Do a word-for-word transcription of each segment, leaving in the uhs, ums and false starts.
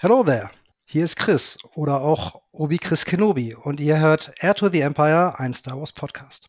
Hello there, hier ist Chris oder auch Obi-Chris Kenobi und ihr hört Heir to the Empire, ein Star Wars Podcast.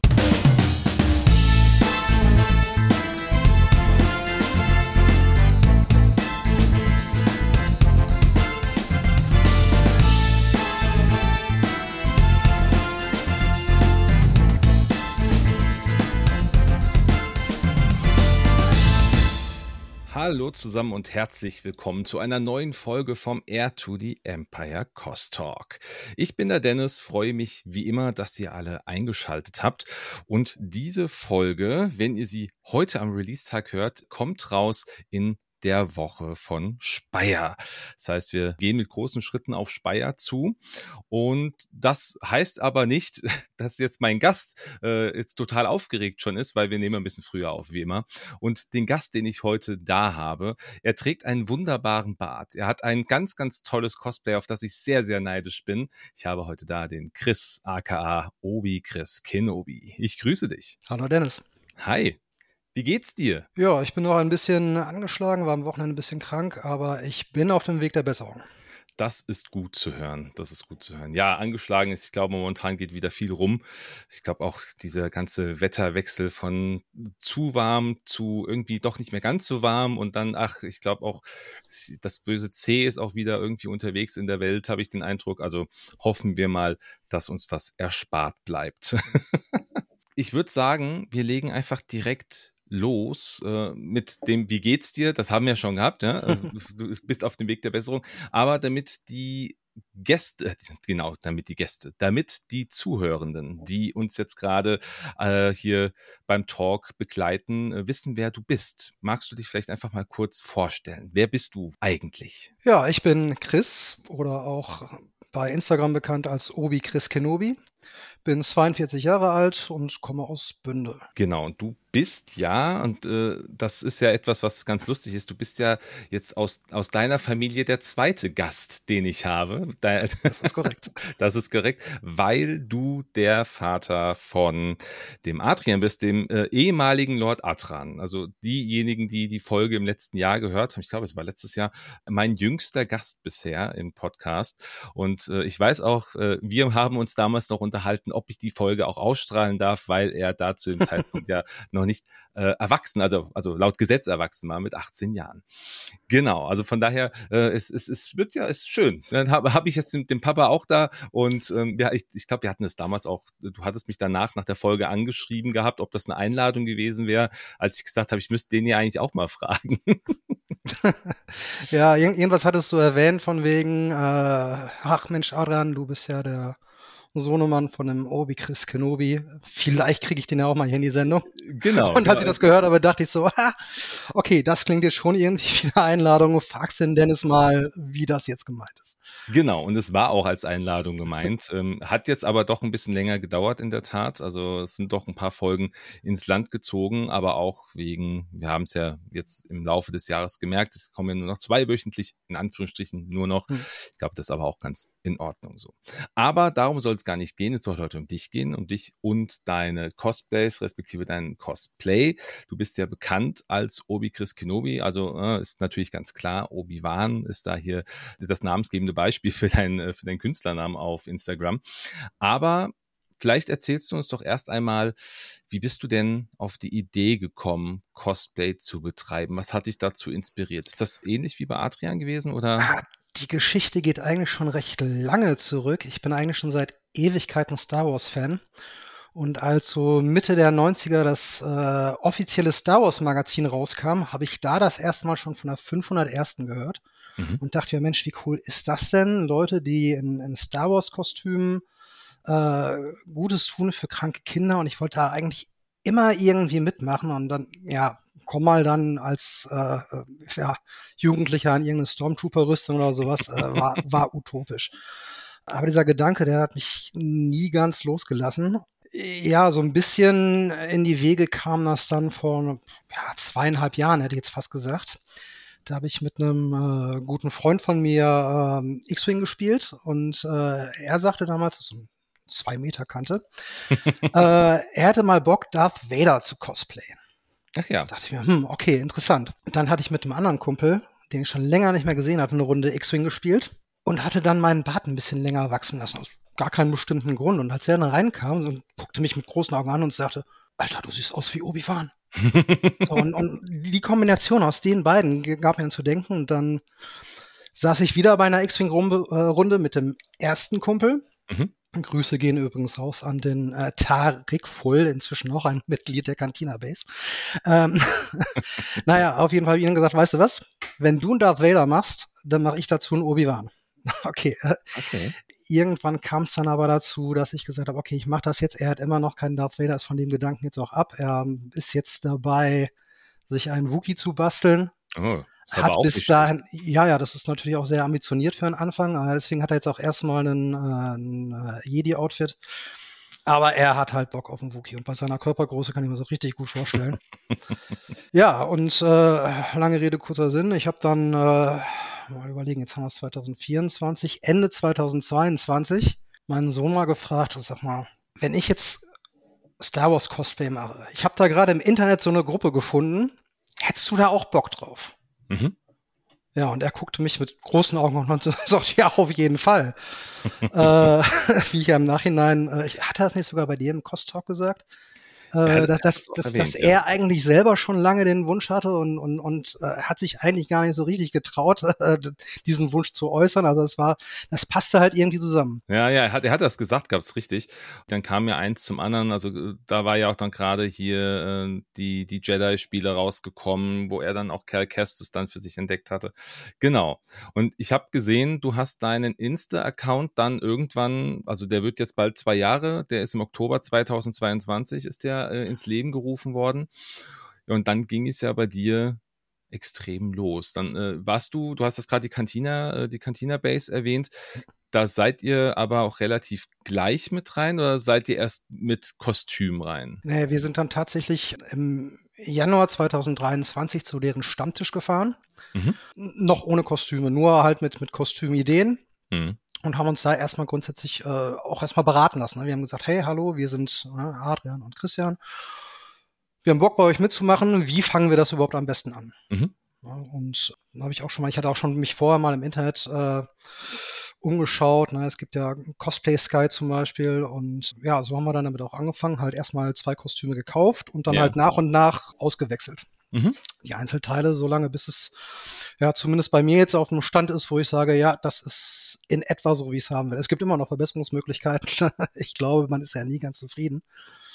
Hallo zusammen und herzlich willkommen zu einer neuen Folge vom Heir to the Empire Cost Talk. Ich bin der Dennis, freue mich wie immer, dass ihr alle eingeschaltet habt. Und diese Folge, wenn ihr sie heute am Release-Tag hört, kommt raus in der Woche von Speyer. Das heißt, wir gehen mit großen Schritten auf Speyer zu und das heißt aber nicht, dass jetzt mein Gast äh, jetzt total aufgeregt schon ist, weil wir nehmen ein bisschen früher auf, wie immer. Und den Gast, den ich heute da habe, er trägt einen wunderbaren Bart. Er hat ein ganz, ganz tolles Cosplay, auf das ich sehr, sehr neidisch bin. Ich habe heute da den Chris, aka Obi-Chris Kenobi. Ich grüße dich. Hallo Dennis. Hi. Wie geht's dir? Ja, ich bin noch ein bisschen angeschlagen, war am Wochenende ein bisschen krank, aber ich bin auf dem Weg der Besserung. Das ist gut zu hören. Das ist gut zu hören. Ja, angeschlagen ist, ich glaube, momentan geht wieder viel rum. Ich glaube auch dieser ganze Wetterwechsel von zu warm zu irgendwie doch nicht mehr ganz so warm und dann, ach, ich glaube auch, das böse C ist auch wieder irgendwie unterwegs in der Welt, habe ich den Eindruck. Also hoffen wir mal, dass uns das erspart bleibt. Ich würde sagen, wir legen einfach direkt los äh, mit dem Wie geht's dir? Das haben wir schon gehabt, ja? Du bist auf dem Weg der Besserung. Aber damit die Gäste, genau, damit die Gäste, damit die Zuhörenden, die uns jetzt gerade äh, hier beim Talk begleiten, äh, wissen, wer du bist. Magst du dich vielleicht einfach mal kurz vorstellen? Wer bist du eigentlich? Ja, ich bin Chris oder auch bei Instagram bekannt als Obi-Chris Kenobi. Bin zweiundvierzig Jahre alt und komme aus Bünde. Genau, und du bist ja, und äh, das ist ja etwas, was ganz lustig ist, du bist ja jetzt aus, aus deiner Familie der zweite Gast, den ich habe. Da, das ist korrekt. Das ist korrekt, weil du der Vater von dem Adrian bist, dem äh, ehemaligen Lord Atran. Also diejenigen, die die Folge im letzten Jahr gehört haben, ich glaube, es war letztes Jahr, mein jüngster Gast bisher im Podcast. Und äh, ich weiß auch, äh, wir haben uns damals noch unterhalten, ob ich die Folge auch ausstrahlen darf, weil er da zu dem Zeitpunkt ja noch nicht äh, erwachsen, also, also laut Gesetz erwachsen war mit achtzehn Jahren. Genau, also von daher, äh, es, es, es wird ja, ist schön. Dann habe hab ich jetzt den, den Papa auch da und ähm, ja, ich, ich glaube, wir hatten es damals auch, du hattest mich danach nach der Folge angeschrieben gehabt, ob das eine Einladung gewesen wäre, als ich gesagt habe, ich müsste den ja eigentlich auch mal fragen. Ja, irgend, irgendwas hattest du erwähnt von wegen, äh, ach Mensch, Adrian, du bist ja der Sohnemann von dem Obi-Chris Kenobi. Vielleicht kriege ich den ja auch mal hier in die Sendung. Genau. Und als genau. ich das gehört habe, dachte ich so, ah, okay, das klingt jetzt schon irgendwie wie eine Einladung. Fragst den Dennis mal, wie das jetzt gemeint ist. Genau, und es war auch als Einladung gemeint. ähm, hat jetzt aber doch ein bisschen länger gedauert in der Tat. Also es sind doch ein paar Folgen ins Land gezogen, aber auch wegen, wir haben es ja jetzt im Laufe des Jahres gemerkt, es kommen ja nur noch zwei wöchentlich, in Anführungsstrichen nur noch. Hm. Ich glaube, das ist aber auch ganz in Ordnung so. Aber darum soll es gar nicht gehen. Es soll heute um dich gehen, um dich und deine Cosplays, respektive dein Cosplay. Du bist ja bekannt als Obi-Chris Kenobi, also äh, ist natürlich ganz klar, Obi-Wan ist da hier das namensgebende Beispiel für, dein, für deinen Künstlernamen auf Instagram. Aber vielleicht erzählst du uns doch erst einmal, wie bist du denn auf die Idee gekommen, Cosplay zu betreiben? Was hat dich dazu inspiriert? Ist das ähnlich wie bei Adrian gewesen, oder? Ah, die Geschichte geht eigentlich schon recht lange zurück. Ich bin eigentlich schon seit Ewigkeiten Star Wars-Fan. Und als so Mitte der neunziger das äh, offizielle Star Wars-Magazin rauskam, habe ich da das erste Mal schon von der fünfhundertersten gehört. Mhm. Und dachte mir, Mensch, wie cool ist das denn? Leute, die in, in Star Wars-Kostümen äh, Gutes tun für kranke Kinder. Und ich wollte da eigentlich immer irgendwie mitmachen. Und dann, ja, komm mal dann als äh, ja, Jugendlicher an irgendeine Stormtrooper-Rüstung oder sowas, äh, war, war utopisch. Aber dieser Gedanke, der hat mich nie ganz losgelassen. Ja, so ein bisschen in die Wege kam das dann vor ja, zweieinhalb Jahren, hätte ich jetzt fast gesagt. Da habe ich mit einem äh, guten Freund von mir ähm, X-Wing gespielt und äh, er sagte damals, das ist ein zwei Meter Kante, äh, er hätte mal Bock, Darth Vader zu cosplayen. Ach ja. Da dachte ich mir, hm, okay, interessant. Dann hatte ich mit einem anderen Kumpel, den ich schon länger nicht mehr gesehen hatte, eine Runde X-Wing gespielt und hatte dann meinen Bart ein bisschen länger wachsen lassen, aus gar keinem bestimmten Grund. Und als er dann reinkam und guckte mich mit großen Augen an und sagte, Alter, du siehst aus wie Obi-Wan. So, und, und die Kombination aus den beiden gab mir dann zu denken. Und dann saß ich wieder bei einer X-Wing-Runde mit dem ersten Kumpel. Mhm. Grüße gehen übrigens raus an den äh, Tarik Full, inzwischen auch ein Mitglied der Cantina Base. Ähm, naja, auf jeden Fall habe ich ihnen gesagt, weißt du was, wenn du einen Darth Vader machst, dann mache ich dazu einen Obi-Wan. Okay. Okay. Irgendwann kam es dann aber dazu, dass ich gesagt habe, okay, ich mache das jetzt. Er hat immer noch keinen Darth Vader, ist von dem Gedanken jetzt auch ab. Er ist jetzt dabei, sich einen Wookiee zu basteln. Oh, ist Hat aber auch bis nicht dahin, ja, ja, das ist natürlich auch sehr ambitioniert für einen Anfang. äh, Deswegen hat er jetzt auch erstmal einen, äh, ein äh, Jedi-Outfit. Aber er hat halt Bock auf einen Wookiee. Und bei seiner Körpergröße kann ich mir so richtig gut vorstellen. Ja, und äh, lange Rede, kurzer Sinn. Ich habe dann, äh, mal überlegen, jetzt haben wir es zwanzig vierundzwanzig, Ende zwanzig zweiundzwanzig, meinen Sohn mal gefragt, sag mal, wenn ich jetzt Star Wars Cosplay mache, ich habe da gerade im Internet so eine Gruppe gefunden, hättest du da auch Bock drauf? Mhm. Ja, und er guckte mich mit großen Augen an und sagte, ja, auf jeden Fall. äh, wie ich ja im Nachhinein, äh, ich, hat er das nicht sogar bei dir im Cost-Talk gesagt? Er Äh, hat- er dass, hat dass, das auch dass, erwähnt, dass ja. er eigentlich selber schon lange den Wunsch hatte und, und, und äh, hat sich eigentlich gar nicht so richtig getraut, äh, diesen Wunsch zu äußern. Also es war, das passte halt irgendwie zusammen. Ja, ja, er hat, er hat das gesagt, gab's richtig. Dann kam ja eins zum anderen. Also äh, da war ja auch dann gerade hier äh, die, die Jedi-Spiele rausgekommen, wo er dann auch Cal Kestis dann für sich entdeckt hatte. Genau. Und ich habe gesehen, du hast deinen Insta-Account dann irgendwann, also der wird jetzt bald zwei Jahre, der ist im Oktober zweitausendzweiundzwanzig, ist der äh, ins Leben gerufen worden. Und dann ging es ja bei dir extrem los. Dann äh, warst du, du hast das gerade die Cantina, äh, die Cantina Base erwähnt. Da seid ihr aber auch relativ gleich mit rein oder seid ihr erst mit Kostüm rein? Nee, wir sind dann tatsächlich im Januar zweitausenddreiundzwanzig zu deren Stammtisch gefahren. Mhm. N- Noch ohne Kostüme, nur halt mit, mit Kostümideen. Mhm. Und haben uns da erstmal grundsätzlich äh, auch erstmal beraten lassen. Ne? Wir haben gesagt, hey, hallo, wir sind äh, Adrian und Christian. Wir haben Bock bei euch mitzumachen. Wie fangen wir das überhaupt am besten an? Mhm. Ja, und dann habe ich auch schon mal, ich hatte auch schon mich vorher mal im Internet äh, umgeschaut. Ne? Es gibt ja Cosplay Sky zum Beispiel. Und ja, so haben wir dann damit auch angefangen. Halt erstmal zwei Kostüme gekauft und dann Ja. halt nach und nach ausgewechselt. Mhm. Die Einzelteile, solange bis es ja zumindest bei mir jetzt auf einem Stand ist, wo ich sage, ja, das ist in etwa so, wie ich es haben will. Es gibt immer noch Verbesserungsmöglichkeiten. Ich glaube, man ist ja nie ganz zufrieden.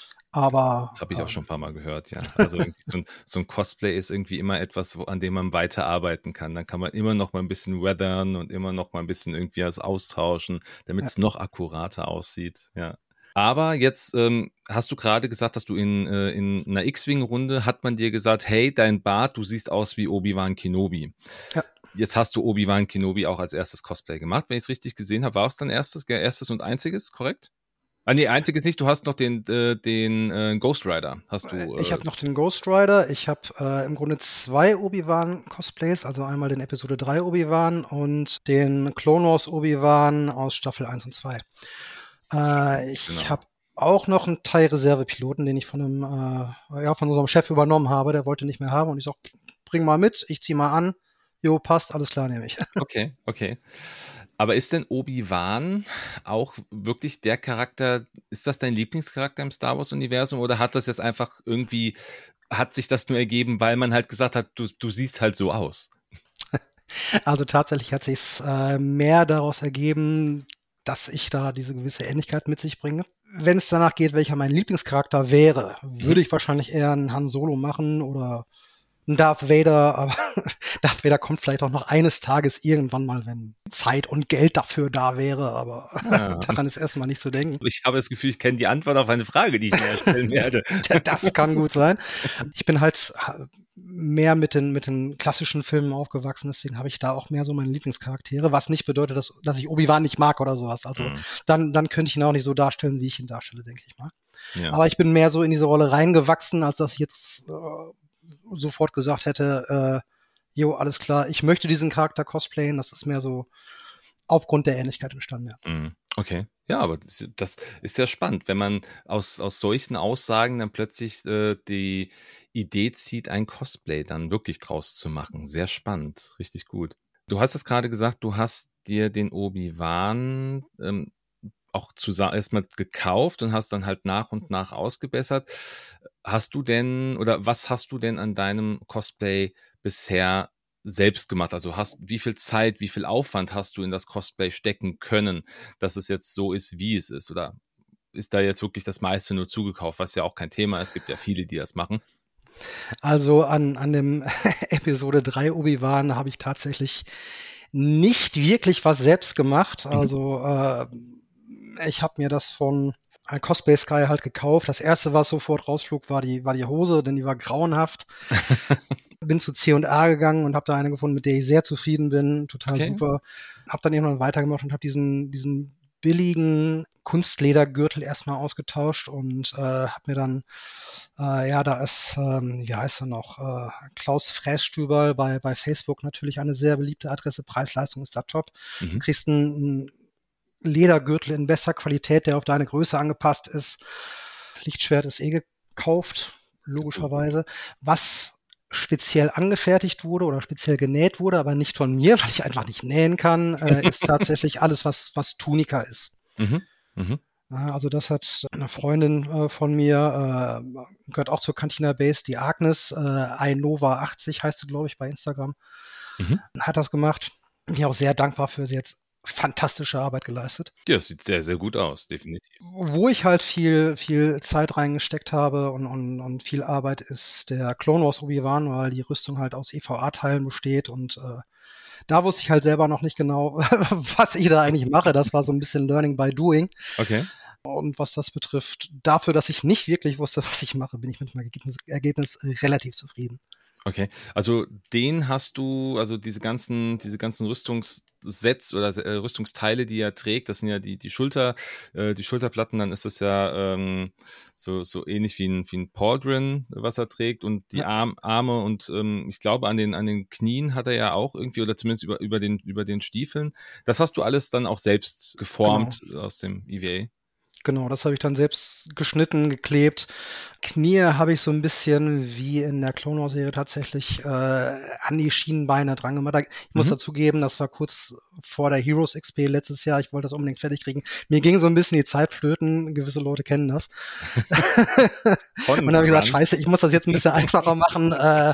Aber Habe ich auch ähm, schon ein paar Mal gehört, ja. Also irgendwie so, ein, so ein Cosplay ist irgendwie immer etwas, wo, an dem man weiterarbeiten kann. Dann kann man immer noch mal ein bisschen weathern und immer noch mal ein bisschen irgendwie was austauschen, damit Ja. es noch akkurater aussieht, ja. Aber jetzt ähm, hast du gerade gesagt, dass du in, äh, in einer X-Wing-Runde hat man dir gesagt, hey, dein Bart, du siehst aus wie Obi-Wan Kenobi. Ja. Jetzt hast du Obi-Wan Kenobi auch als erstes Cosplay gemacht. Wenn ich es richtig gesehen habe, war es dein erstes, erstes und einziges, korrekt? Ah, nee, einziges nicht. Du hast noch den, äh, den äh, Ghost Rider. Hast du. Äh, Ich habe noch den Ghost Rider. Ich habe äh, im Grunde zwei Obi-Wan-Cosplays, also einmal den Episode drei Obi-Wan und den Clone Wars Obi-Wan aus Staffel eins und zwei. Äh, ich Genau. habe auch noch einen Teil Reservepiloten, den ich von einem, äh, ja, von unserem Chef übernommen habe. Der wollte nicht mehr haben und ich sag, bring mal mit, ich zieh mal an. Jo, passt, alles klar, nehme ich. Okay, okay. Aber ist denn Obi-Wan auch wirklich der Charakter, ist das dein Lieblingscharakter im Star Wars-Universum oder hat das jetzt einfach irgendwie, hat sich das nur ergeben, weil man halt gesagt hat, du, du siehst halt so aus? Also tatsächlich hat sich äh, mehr daraus ergeben, dass ich da diese gewisse Ähnlichkeit mit sich bringe. Wenn es danach geht, welcher mein Lieblingscharakter wäre, würde ich wahrscheinlich eher einen Han Solo machen oder einen Darth Vader, aber Darth Vader kommt vielleicht auch noch eines Tages irgendwann mal, wenn Zeit und Geld dafür da wäre, aber Ja. daran ist erstmal nicht zu denken. Ich habe das Gefühl, ich kenne die Antwort auf eine Frage, die ich mir stellen werde. Das kann gut sein. Ich bin halt mehr mit den, mit den klassischen Filmen aufgewachsen, deswegen habe ich da auch mehr so meine Lieblingscharaktere, was nicht bedeutet, dass, dass ich Obi-Wan nicht mag oder sowas. Also Mhm. dann, dann könnte ich ihn auch nicht so darstellen, wie ich ihn darstelle, denke ich mal. Ja. Aber ich bin mehr so in diese Rolle reingewachsen, als dass ich jetzt äh, sofort gesagt hätte, äh, jo, alles klar, ich möchte diesen Charakter cosplayen. Das ist mehr so aufgrund der Ähnlichkeit entstanden, ja. Mhm. Okay. Ja, aber das das ist ja spannend, wenn man aus aus solchen Aussagen dann plötzlich, äh, die Idee zieht, ein Cosplay dann wirklich draus zu machen. Sehr spannend, richtig gut. Du hast jetzt gerade gesagt, du hast dir den Obi-Wan, ähm, auch zusa erst mal gekauft und hast dann halt nach und nach ausgebessert. Hast du denn oder was hast du denn an deinem Cosplay bisher selbst gemacht? Also, hast wie viel Zeit, wie viel Aufwand hast du in das Cosplay stecken können, dass es jetzt so ist, wie es ist? Oder ist da jetzt wirklich das meiste nur zugekauft, was ja auch kein Thema ist. Es gibt ja viele, die das machen. Also, an an dem Episode drei Obi-Wan habe ich tatsächlich nicht wirklich was selbst gemacht. Mhm. Also, äh, ich habe mir das von äh, Cosplay Sky halt gekauft. Das erste, was sofort rausflog, war die war die Hose, denn die war grauenhaft. Bin zu C und A gegangen und habe da eine gefunden, mit der ich sehr zufrieden bin, total Okay. super. Habe dann irgendwann weitergemacht und habe diesen diesen billigen Kunstledergürtel erst mal ausgetauscht und, äh, habe mir dann äh, ja, da ist, ähm, wie heißt er noch, äh, Klaus Fräßstüberl bei bei Facebook natürlich eine sehr beliebte Adresse. Preis-Leistung ist da top. Du Mhm. kriegst 'n 'n Ledergürtel in bester Qualität, der auf deine Größe angepasst ist. Lichtschwert ist eh gekauft, Oh, logischerweise. Was speziell angefertigt wurde oder speziell genäht wurde, aber nicht von mir, weil ich einfach nicht nähen kann, äh, ist tatsächlich alles, was was Tunika ist. Mhm. Mhm. Ja, also das hat 'ne Freundin, äh, von mir, äh, gehört auch zur Cantina Base, die Agnes, äh, inova achtzig heißt sie, glaube ich, bei Instagram, Mhm. hat das gemacht. Bin ich auch sehr dankbar für. Sie hat fantastische Arbeit geleistet. Ja, es sieht sehr, sehr gut aus, definitiv. Wo ich halt viel viel Zeit reingesteckt habe und und und viel Arbeit, ist der Clone Wars Obi-Wan, weil die Rüstung halt aus E V A-Teilen besteht und, äh, da wusste ich halt selber noch nicht genau, was ich da eigentlich mache. Das war so 'n bisschen Learning by Doing. Okay. Und was das betrifft, dafür, dass ich nicht wirklich wusste, was ich mache, bin ich mit dem Ergebnis Ergebnis relativ zufrieden. Okay. Also, den hast du also, diese ganzen diese ganzen Rüstungssets oder s äh, Rüstungsteile, die er trägt, das sind ja die die Schulter äh, die Schulterplatten, dann ist das ja, ähm, so so ähnlich wie 'n wie 'n Pauldron, was er trägt und die Ja. Arm Arme und, ähm, ich glaube, an den an den Knien hat er ja auch irgendwie oder zumindest über über den über den Stiefeln. Das hast du alles dann auch selbst Genau. geformt aus dem EVA? Genau, das habe ich dann selbst geschnitten, geklebt. Knie habe ich so 'n bisschen wie in der Clone Wars Serie tatsächlich, äh, an die Schienenbeine drangemacht. Da ich muss Mhm. dazugeben, das war kurz vor der Heroes XP letztes Jahr. Ich wollte das unbedingt fertig kriegen. Mir ging so 'n bisschen die Zeit flöten. Gewisse Leute kennen das. Von Und da habe ich gesagt: wann? „Scheiße, ich muss das jetzt 'n bisschen einfacher machen.“ Äh,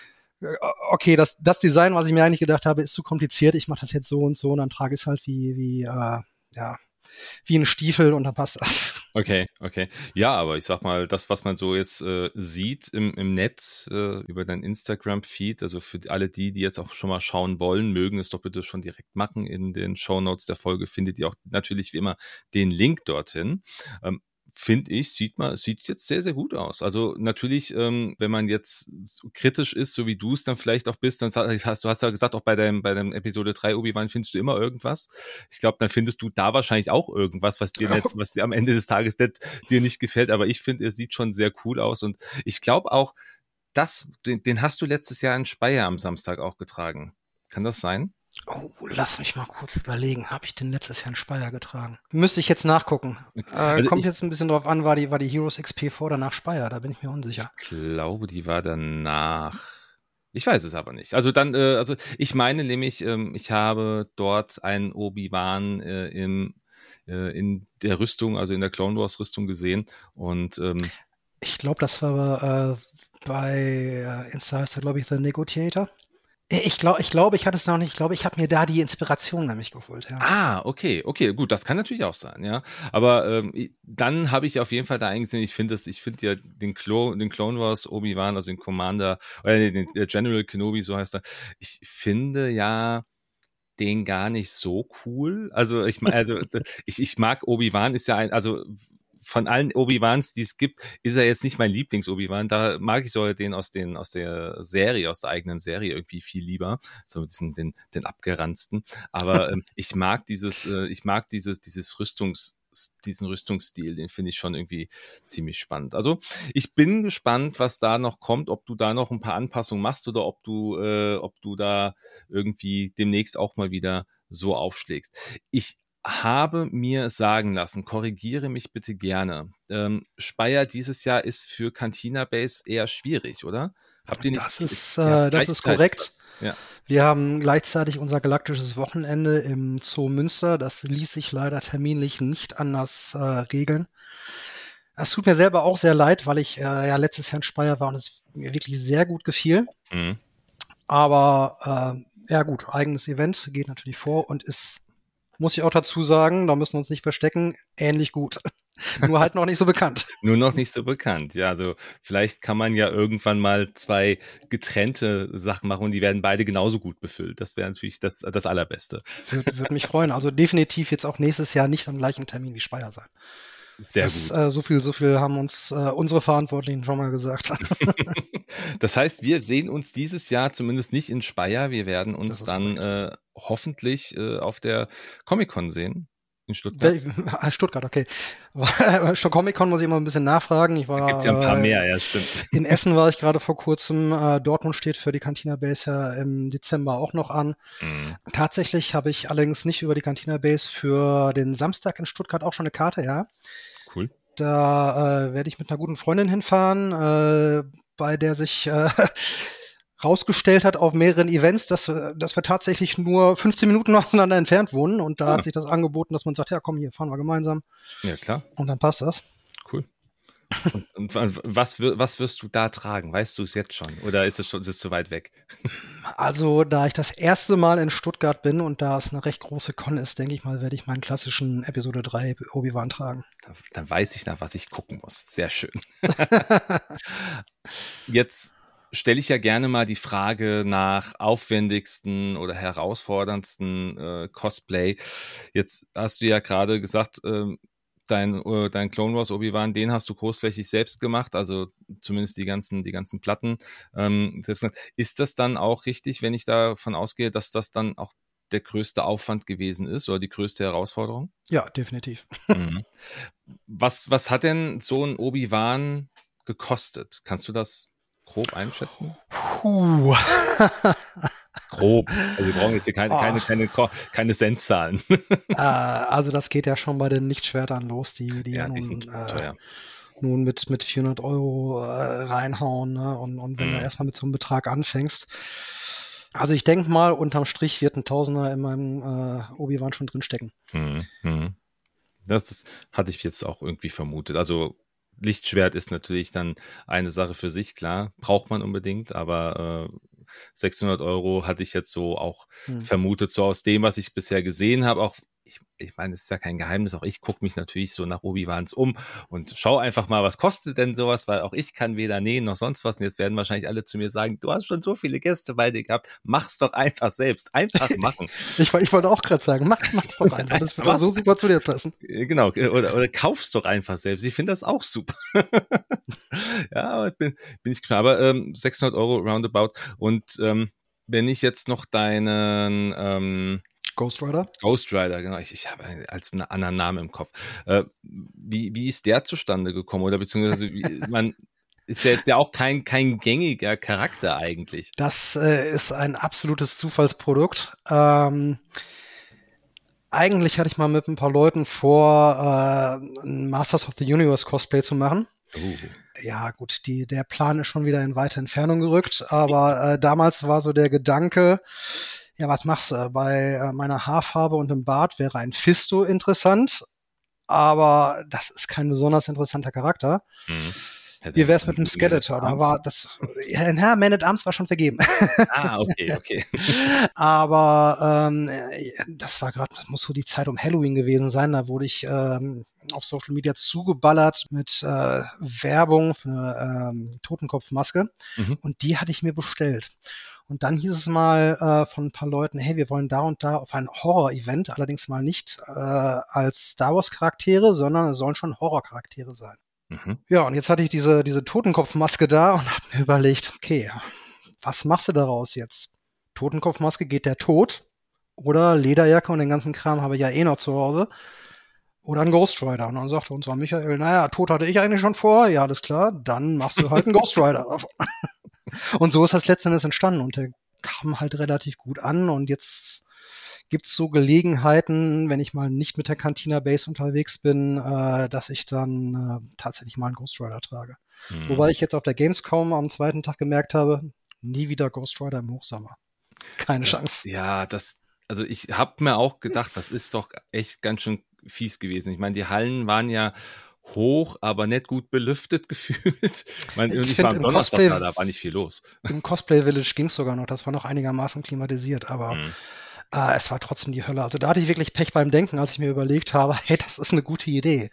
o okay, das das Design, was ich mir eigentlich gedacht habe, ist zu kompliziert. Ich mache das jetzt so und so und dann trage ich's halt wie wie, äh, ja, wie 'n Stiefel und dann passt das. Okay, okay. Ja, aber ich sage mal, das, was man so jetzt, äh, sieht im im Netz, äh, über dein Instagram-Feed, also für alle die, die jetzt auch schon mal schauen wollen, mögen es doch bitte schon direkt machen. In den Shownotes der Folge findet ihr auch natürlich wie immer den Link dorthin. Ähm, finde ich, sieht man sieht jetzt sehr, sehr gut aus. Also, natürlich, ähm, wenn man jetzt s kritisch ist, so wie du's dann vielleicht auch bist, dann sa hast du hast ja gesagt, auch bei deinem bei deinem Episode drei Obi-Wan findest du immer irgendwas. Ich glaube, dann findest du da wahrscheinlich auch irgendwas, was dir nicht was dir am Ende des Tages nicht dir nicht gefällt. Aber ich finde, er sieht schon sehr cool aus und ich glaube auch, das den den hast du letztes Jahr in Speyer am Samstag auch getragen. Kann das sein? Oh, lass mich mal kurz überlegen. Habe ich den letztes Jahr in Speyer getragen? Müsste ich jetzt nachgucken. Ok Äh, also, kommt ich jetzt 'n bisschen drauf an, war die war die Heroes XP vor oder nach Speyer? Da bin ich mir Ich unsicher. glaube, die war danach. Ich weiß es aber nicht. Also, dann, äh also, ich meine nämlich, ähm, ich habe dort einen Obi-Wan, äh, im äh, in der Rüstung, also, in der Clone Wars Rüstung gesehen und, ähm Ich glaube, das war, äh, bei, äh, Insta heißt er, glaube ich, The Negotiator. I ich glau ich glaube, ich hatte es noch nicht. Ich glaube, ich habe mir da die Inspiration nämlich geholt, ja. Ah, okay, okay, gut, das kann natürlich auch sein, ja. Aber, ähm, i dann habe ich auf jeden Fall da eingesehen, ich finde das ich finde ja den Clo den Clone Wars Obi-Wan, also, den Commander oder ne, den General Kenobi, so heißt er. Ich finde ja den gar nicht so cool. Also, ich ma also, d ich ich mag Obi-Wan ist ja ein also, von allen Obi-Wans, die es gibt, ist er jetzt nicht mein Lieblings-Obi-Wan. Da mag ich sogar den aus den aus der Serie aus der eigenen Serie irgendwie viel lieber, so diesen den den abgeranzten. Aber, ähm, ich mag dieses äh, ich mag dieses dieses Rüstungs s diesen Rüstungsstil, den finde ich schon irgendwie ziemlich spannend. Also, ich bin gespannt, was da noch kommt, ob du da noch 'n paar Anpassungen machst oder ob du äh, ob du da irgendwie demnächst auch mal wieder so aufschlägst. Ich habe mir sagen lassen, korrigiere mich bitte gerne, ähm, Speyer dieses Jahr ist für Cantina Base eher schwierig, oder? Habt ihr nicht Das gl ist, ihr habt äh, das ist gleichzeitig korrekt. was? Ja. Wir haben gleichzeitig unser galaktisches Wochenende im Zoo Münster. Das ließ sich leider terminlich nicht anders äh, regeln. Es tut mir selber auch sehr leid, weil ich äh, ja letztes Jahr in Speyer war und es mir wirklich sehr gut gefiel. Mhm. Aber äh, ja gut, eigenes Event geht natürlich vor und ist, muss ich auch dazu sagen, da müssen wir uns nicht verstecken, ähnlich gut. Nur halt noch nicht so bekannt. Nur noch nicht so bekannt. Ja, also vielleicht kann man ja irgendwann mal zwei getrennte Sachen machen und die werden beide genauso gut befüllt. Das wäre natürlich das, das Allerbeste. Würde würd mich freuen. Also definitiv jetzt auch nächstes Jahr nicht am gleichen Termin wie Speyer sein. Sehr Das, gut. äh, so viel, so viel haben uns äh, unsere Verantwortlichen schon mal gesagt. Das heißt, wir sehen uns dieses Jahr zumindest nicht in Speyer. Wir werden Das uns ist dann korrekt. äh, hoffentlich äh, auf der Comic-Con sehen in Stuttgart. Wel- ah, Stuttgart, okay. Comic-Con muss ich immer ein bisschen nachfragen. Ich Da gibt's ja ein paar war mehr, äh, ja, stimmt. in Essen war ich gerade vor kurzem. Äh, Dortmund steht für die Cantina Base ja im Dezember auch noch an. Mhm. Tatsächlich habe ich allerdings nicht über die Cantina Base für den Samstag in Stuttgart auch schon eine Karte, ja. Cool. Da äh, werde ich mit einer guten Freundin hinfahren, äh, bei der sich äh, rausgestellt hat auf mehreren Events, dass, äh, dass wir tatsächlich nur fünfzehn Minuten auseinander entfernt wohnen. Und da Ah. hat sich das angeboten, dass man sagt, ja komm, hier fahren wir gemeinsam. Ja, klar. Und dann passt das. Cool. Und, und was, wir- was wirst du da tragen? Weißt du es jetzt schon? Oder ist es schon, ist es zu weit weg? Also, da ich das erste Mal in Stuttgart bin und da es eine recht große Con ist, denke ich mal, werde ich meinen klassischen Episode drei Obi-Wan tragen. Dann, dann weiß ich, nach was ich gucken muss. Sehr schön. Jetzt stelle ich ja gerne mal die Frage nach aufwendigsten oder herausforderndsten äh, Cosplay. Jetzt hast du ja gerade gesagt, ähm, dein, äh, dein Clone Wars Obi-Wan, den hast du großflächig selbst gemacht, also zumindest die ganzen, die ganzen Platten ähm, selbst gemacht. Ist das dann auch richtig, wenn ich davon ausgehe, dass das dann auch der größte Aufwand gewesen ist oder die größte Herausforderung? Ja, definitiv. Mhm. Was, was hat denn so ein Obi-Wan gekostet? Kannst du das grob einschätzen? Puh. Grob. Also wir brauchen jetzt hier keine, Oh. keine, keine, Ko- keine Centzahlen. äh, also das geht ja schon bei den Lichtschwertern los, die, die ja, Ja, die nun, sind äh, teuer. nun mit, mit vierhundert Euro äh, reinhauen. Ne? Und, und wenn Mhm. du erstmal mit so einem Betrag anfängst. Also ich denke mal, unterm Strich wird ein Tausender in meinem äh, Obi-Wan schon drinstecken. Mhm. Mhm. Das, das hatte ich jetzt auch irgendwie vermutet. Also Lichtschwert ist natürlich dann eine Sache für sich, klar, braucht man unbedingt, aber äh, sechshundert Euro hatte ich jetzt so auch Hm. vermutet, so aus dem, was ich bisher gesehen habe, auch ich, ich meine, es ist ja kein Geheimnis, auch ich gucke mich natürlich so nach Obi-Wans um und schaue einfach mal, was kostet denn sowas, weil auch ich kann weder nähen noch sonst was und jetzt werden wahrscheinlich alle zu mir sagen, du hast schon so viele Gäste bei dir gehabt, mach's doch einfach selbst, einfach machen. Ich, ich wollte auch gerade sagen, mach, mach's doch einfach, das wird doch so super zu dir passen. Genau, oder, oder kauf's doch einfach selbst. Ich finde das auch super. Ja, aber bin, bin ich klar. Aber ähm, sechshundert Euro roundabout. Und ähm, wenn ich jetzt noch deinen ähm, Ghost Rider? Ghost Rider, genau, ich, ich habe als einen anderen Namen im Kopf. Äh, wie, wie ist der zustande gekommen? Oder beziehungsweise, wie, man ist ja jetzt ja auch kein, kein gängiger Charakter eigentlich. Das äh, ist ein absolutes Zufallsprodukt. Ähm, eigentlich hatte ich mal mit ein paar Leuten vor, äh, ein Masters of the Universe Cosplay zu machen. Uh. Ja, gut, die, der Plan ist schon wieder in weite Entfernung gerückt, aber äh, damals war so der Gedanke, ja, was machst du? Bei äh, meiner Haarfarbe und dem Bart wäre ein Fisto interessant, aber das ist kein besonders interessanter Charakter. Mhm. Wie wär's mit dem Skeletor? Da war das, ja, Man at Arms war schon vergeben. Ah, okay, okay. Aber ähm, das war gerade, das muss so die Zeit um Halloween gewesen sein. Da wurde ich ähm, auf Social Media zugeballert mit äh, Werbung für eine ähm, Totenkopfmaske. Mhm. Und die hatte ich mir bestellt. Und dann hieß es mal äh, von ein paar Leuten, hey, wir wollen da und da auf ein Horror-Event, allerdings mal nicht äh, als Star Wars-Charaktere, sondern es sollen schon Horror-Charaktere sein. Mhm. Ja, und jetzt hatte ich diese, diese Totenkopfmaske da und habe mir überlegt, okay, was machst du daraus jetzt? Totenkopfmaske, geht der tot? Oder Lederjacke und den ganzen Kram habe ich ja eh noch zu Hause. Oder ein Ghost Rider. Und dann sagte unser Michael, naja, tot hatte ich eigentlich schon vor. Ja, alles klar, dann machst du halt einen Ghost Rider. Und so ist das letzten Endes entstanden. Und der kam halt relativ gut an. Und jetzt gibt es so Gelegenheiten, wenn ich mal nicht mit der Cantina Base unterwegs bin, äh, dass ich dann äh, tatsächlich mal einen Ghost Rider trage. Mhm. Wobei ich jetzt auf der Gamescom am zweiten Tag gemerkt habe, nie wieder Ghost Rider im Hochsommer. Keine Das, Chance. ja, das, also ich habe mir auch gedacht, das ist doch echt ganz schön fies gewesen. Ich meine, die Hallen waren ja hoch, aber nicht gut belüftet gefühlt. Ich, meine, Ich ich war finde, am im Donnerstag Cosplay, da, da war nicht viel los. im Cosplay Village ging es sogar noch. Das war noch einigermaßen klimatisiert, aber Mhm. äh, es war trotzdem die Hölle. Also da hatte ich wirklich Pech beim Denken, als ich mir überlegt habe, hey, das ist eine gute Idee.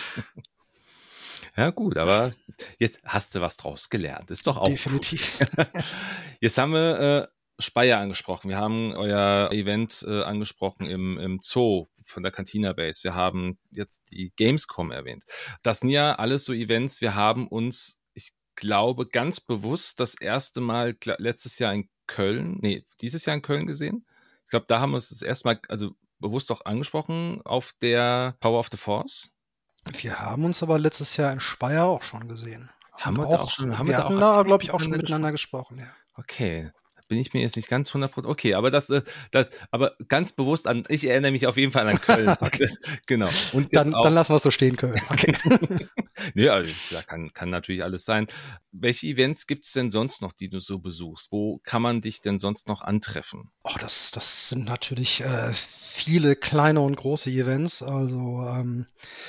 Ja, gut, aber jetzt hast du was draus gelernt. Ist doch auch Definitiv. cool. Jetzt haben wir äh, Speyer angesprochen. Wir haben euer Event äh, angesprochen im, im Zoo von der Cantina Base. Wir haben jetzt die Gamescom erwähnt. Das sind ja alles so Events. Wir haben uns, ich glaube, ganz bewusst das erste Mal kla- letztes Jahr in Köln, nee, dieses Jahr in Köln gesehen. Ich glaube, da haben wir uns das erste Mal, also bewusst auch angesprochen auf der Power of the Force. Wir haben uns aber letztes Jahr in Speyer auch schon gesehen. Haben Und wir da auch auch, schon, haben wir wir da auch hatten da, aktiv glaube ich, auch schon miteinander miteinander gesprochen? gesprochen, ja. Okay, da bin ich mir jetzt nicht ganz hundert Prozent. Okay, aber das, äh, das, aber ganz bewusst an, ich erinnere mich auf jeden Fall an Köln. Okay. Das, genau. Und jetzt Dann, dann auch. lassen wir es so stehen, Köln. Okay. Nee, also ich sag, kann, kann natürlich alles sein. Welche Events gibt es denn sonst noch, die du so besuchst? Wo kann man dich denn sonst noch antreffen? Oh, das, das sind natürlich äh, viele kleine und große Events. Also ähm,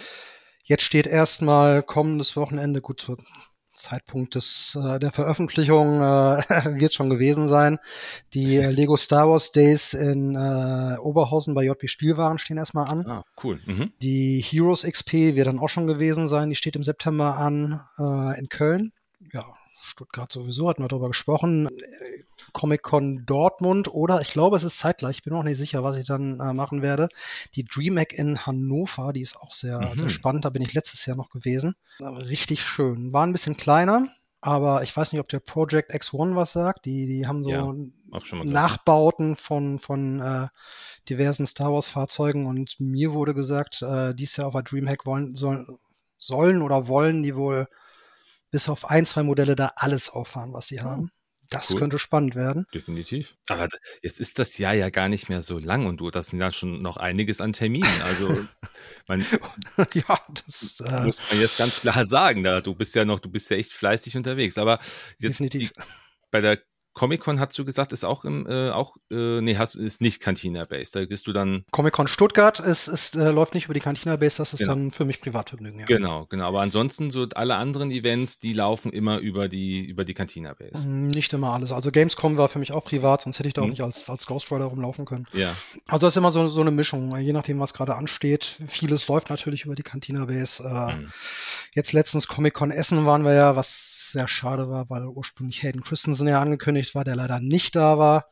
jetzt steht erstmal kommendes Wochenende, gut, zur Zeitpunkt des, äh, der Veröffentlichung äh, wird schon gewesen sein. Die äh, Lego Star Wars Days in äh, Oberhausen bei J B Spielwaren stehen erstmal an. Ah, cool. Mhm. Die Heroes X P wird dann auch schon gewesen sein. Die steht im September an äh, in Köln. Ja, Stuttgart sowieso, hatten wir darüber gesprochen. Äh, Comic-Con Dortmund oder ich glaube, es ist zeitgleich, ich bin noch nicht sicher, was ich dann äh, machen werde. Die DreamHack in Hannover, die ist auch sehr, Mhm. sehr spannend. Da bin ich letztes Jahr noch gewesen. Aber richtig schön. War ein bisschen kleiner, aber ich weiß nicht, ob der Project X eins was sagt. Die, die haben so Ja, auch schon mal gehört. Nachbauten von, von äh, diversen Star Wars-Fahrzeugen und mir wurde gesagt, äh, dies Jahr auf der DreamHack wollen, sollen, sollen oder wollen die wohl bis auf ein, zwei Modelle da alles auffahren, was sie Oh, haben. Das cool. könnte spannend werden. Definitiv. Aber d- jetzt ist das Jahr ja gar nicht mehr so lang und du, das sind ja schon noch einiges an Terminen. Also, man, Ja, das äh, muss man jetzt ganz klar sagen, da du bist ja noch, du bist ja echt fleißig unterwegs. Aber jetzt definitiv. die, bei der Comic-Con hast du gesagt, ist auch im, äh, auch, äh, nee, hast, ist nicht Cantina-based. Da bist du dann, Comic-Con Stuttgart ist, ist, äh, läuft nicht über die Cantina Base, das ist genau, dann für mich Privatvergnügen, ja. genau, genau. Aber ansonsten so alle anderen Events, die laufen immer über die, über die Cantina-Base. Mm, Nicht immer alles. Also Gamescom war für mich auch privat, sonst hätte ich da auch Hm? nicht als, als Ghost Rider rumlaufen können. Ja, Also das ist immer so, so eine Mischung, je nachdem, was gerade ansteht. Vieles läuft natürlich über die Cantina Base. Äh, hm. jetzt letztens Comic-Con Essen waren wir ja, was sehr schade war, weil ursprünglich Hayden Christensen ja angekündigt war, der leider nicht da war,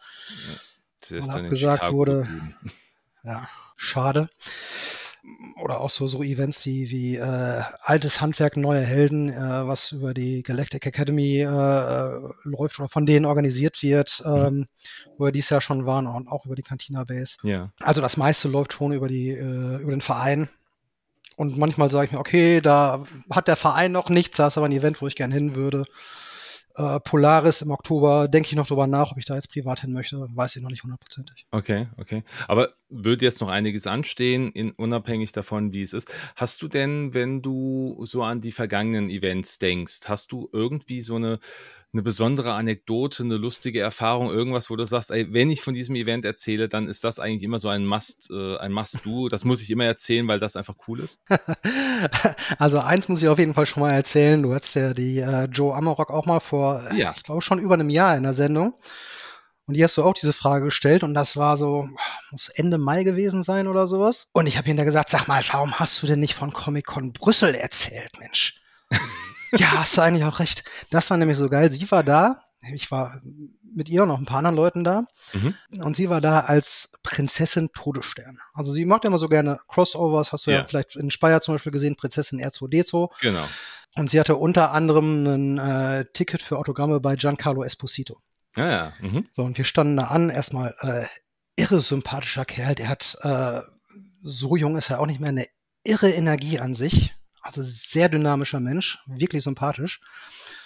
Das weil ist dann in abgesagt Chicago wurde. geblieben. Ja, schade. Oder auch so, so Events wie, wie äh, altes Handwerk, neue Helden, äh, was über die Galactic Academy äh, äh, läuft oder von denen organisiert wird, ähm, wo wir dieses Jahr schon waren und auch über die Cantina Base. Ja. Also das meiste läuft schon über die äh, über den Verein. Und manchmal sage ich mir, okay, da hat der Verein noch nichts, da ist aber ein Event, wo ich gern hin würde. Äh, Polaris im Oktober, denke ich noch drüber nach, ob ich da jetzt privat hin möchte, weiß ich noch nicht hundertprozentig. Okay, okay. Aber würde jetzt noch einiges anstehen, in, unabhängig davon, wie es ist. Hast du denn, wenn du so an die vergangenen Events denkst, hast du irgendwie so eine, eine besondere Anekdote, eine lustige Erfahrung, irgendwas, wo du sagst, ey, wenn ich von diesem Event erzähle, dann ist das eigentlich immer so ein Must, äh, ein Must-Do. Das muss ich immer erzählen, weil das einfach cool ist? Also eins muss ich auf jeden Fall schon mal erzählen. Du hattest ja die äh, Joe Amarok auch mal vor, äh, Ja. ich glaube schon über einem Jahr in der Sendung. Und die hast du auch diese Frage gestellt und das war so, muss Ende Mai gewesen sein oder sowas. Und ich habe ihm da gesagt, sag mal, warum hast du denn nicht von Comic-Con Brüssel erzählt, Mensch? Ja, hast du eigentlich auch recht. Das war nämlich so geil. Sie war da, ich war mit ihr und noch ein paar anderen Leuten da. Mhm. Und sie war da als Prinzessin Todesstern. Also sie mag ja immer so gerne Crossovers, hast du ja, Ja. vielleicht in Speyer zum Beispiel gesehen, Prinzessin R zwei D zwei. Genau. Und sie hatte unter anderem ein äh, Ticket für Autogramme bei Giancarlo Esposito. Ja, ja. Mhm. So, und wir standen da an, erstmal äh, irre sympathischer Kerl, der hat, äh, so jung ist er auch nicht mehr, eine irre Energie an sich. Also sehr dynamischer Mensch, wirklich sympathisch.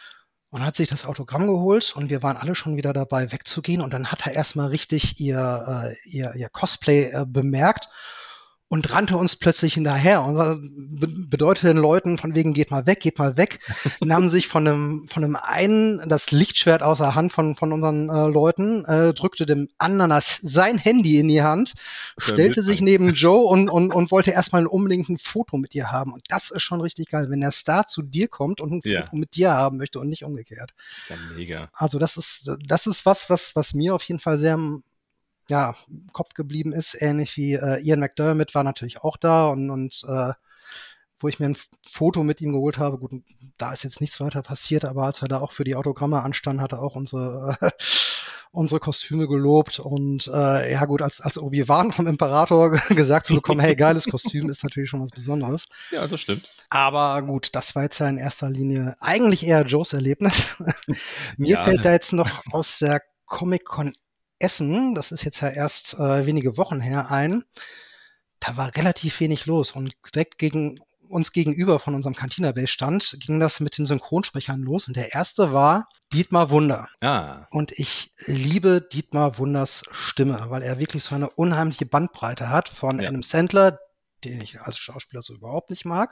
und hat sich das Autogramm geholt und wir waren alle schon wieder dabei wegzugehen und dann hat er erstmal richtig ihr, äh, ihr, ihr Cosplay äh, bemerkt und rannte uns plötzlich hinterher und be bedeutete den Leuten von wegen geht mal weg, geht mal weg, nahm sich von einem von einem einen das Lichtschwert aus der Hand von von unseren äh, Leuten, äh, drückte dem anderen das, sein Handy in die Hand, stellte sich neben Joe und und und wollte erstmal unbedingt ein Foto mit ihr haben und das ist schon richtig geil, wenn der Star zu dir kommt und ein Ja. Foto mit dir haben möchte und nicht umgekehrt. Ja, mega. Also das ist das ist was was was mir auf jeden Fall sehr ja, im Kopf geblieben ist, ähnlich wie äh, Ian McDermott war natürlich auch da und, und äh, wo ich mir ein Foto mit ihm geholt habe, gut, da ist jetzt nichts weiter passiert, aber als wir da auch für die Autogramme anstanden, hat er auch unsere äh, unsere Kostüme gelobt und äh, ja gut, als, als Obi-Wan vom Imperator gesagt zu bekommen, hey, geiles Kostüm, ist natürlich schon was Besonderes. Ja, das stimmt. Aber gut, das war jetzt ja in erster Linie eigentlich eher Joes Erlebnis. Mir Ja. fällt da jetzt noch aus der Comic-Con Essen, das ist jetzt ja erst äh, wenige Wochen her, ein. Da war relativ wenig los und direkt gegen uns gegenüber von unserem Cantina Bay Stand ging das mit den Synchronsprechern los und der erste war Dietmar Wunder. Ah. Und ich liebe Dietmar Wunders Stimme, weil er wirklich so eine unheimliche Bandbreite hat von Ja. Adam Sandler, den ich als Schauspieler so überhaupt nicht mag,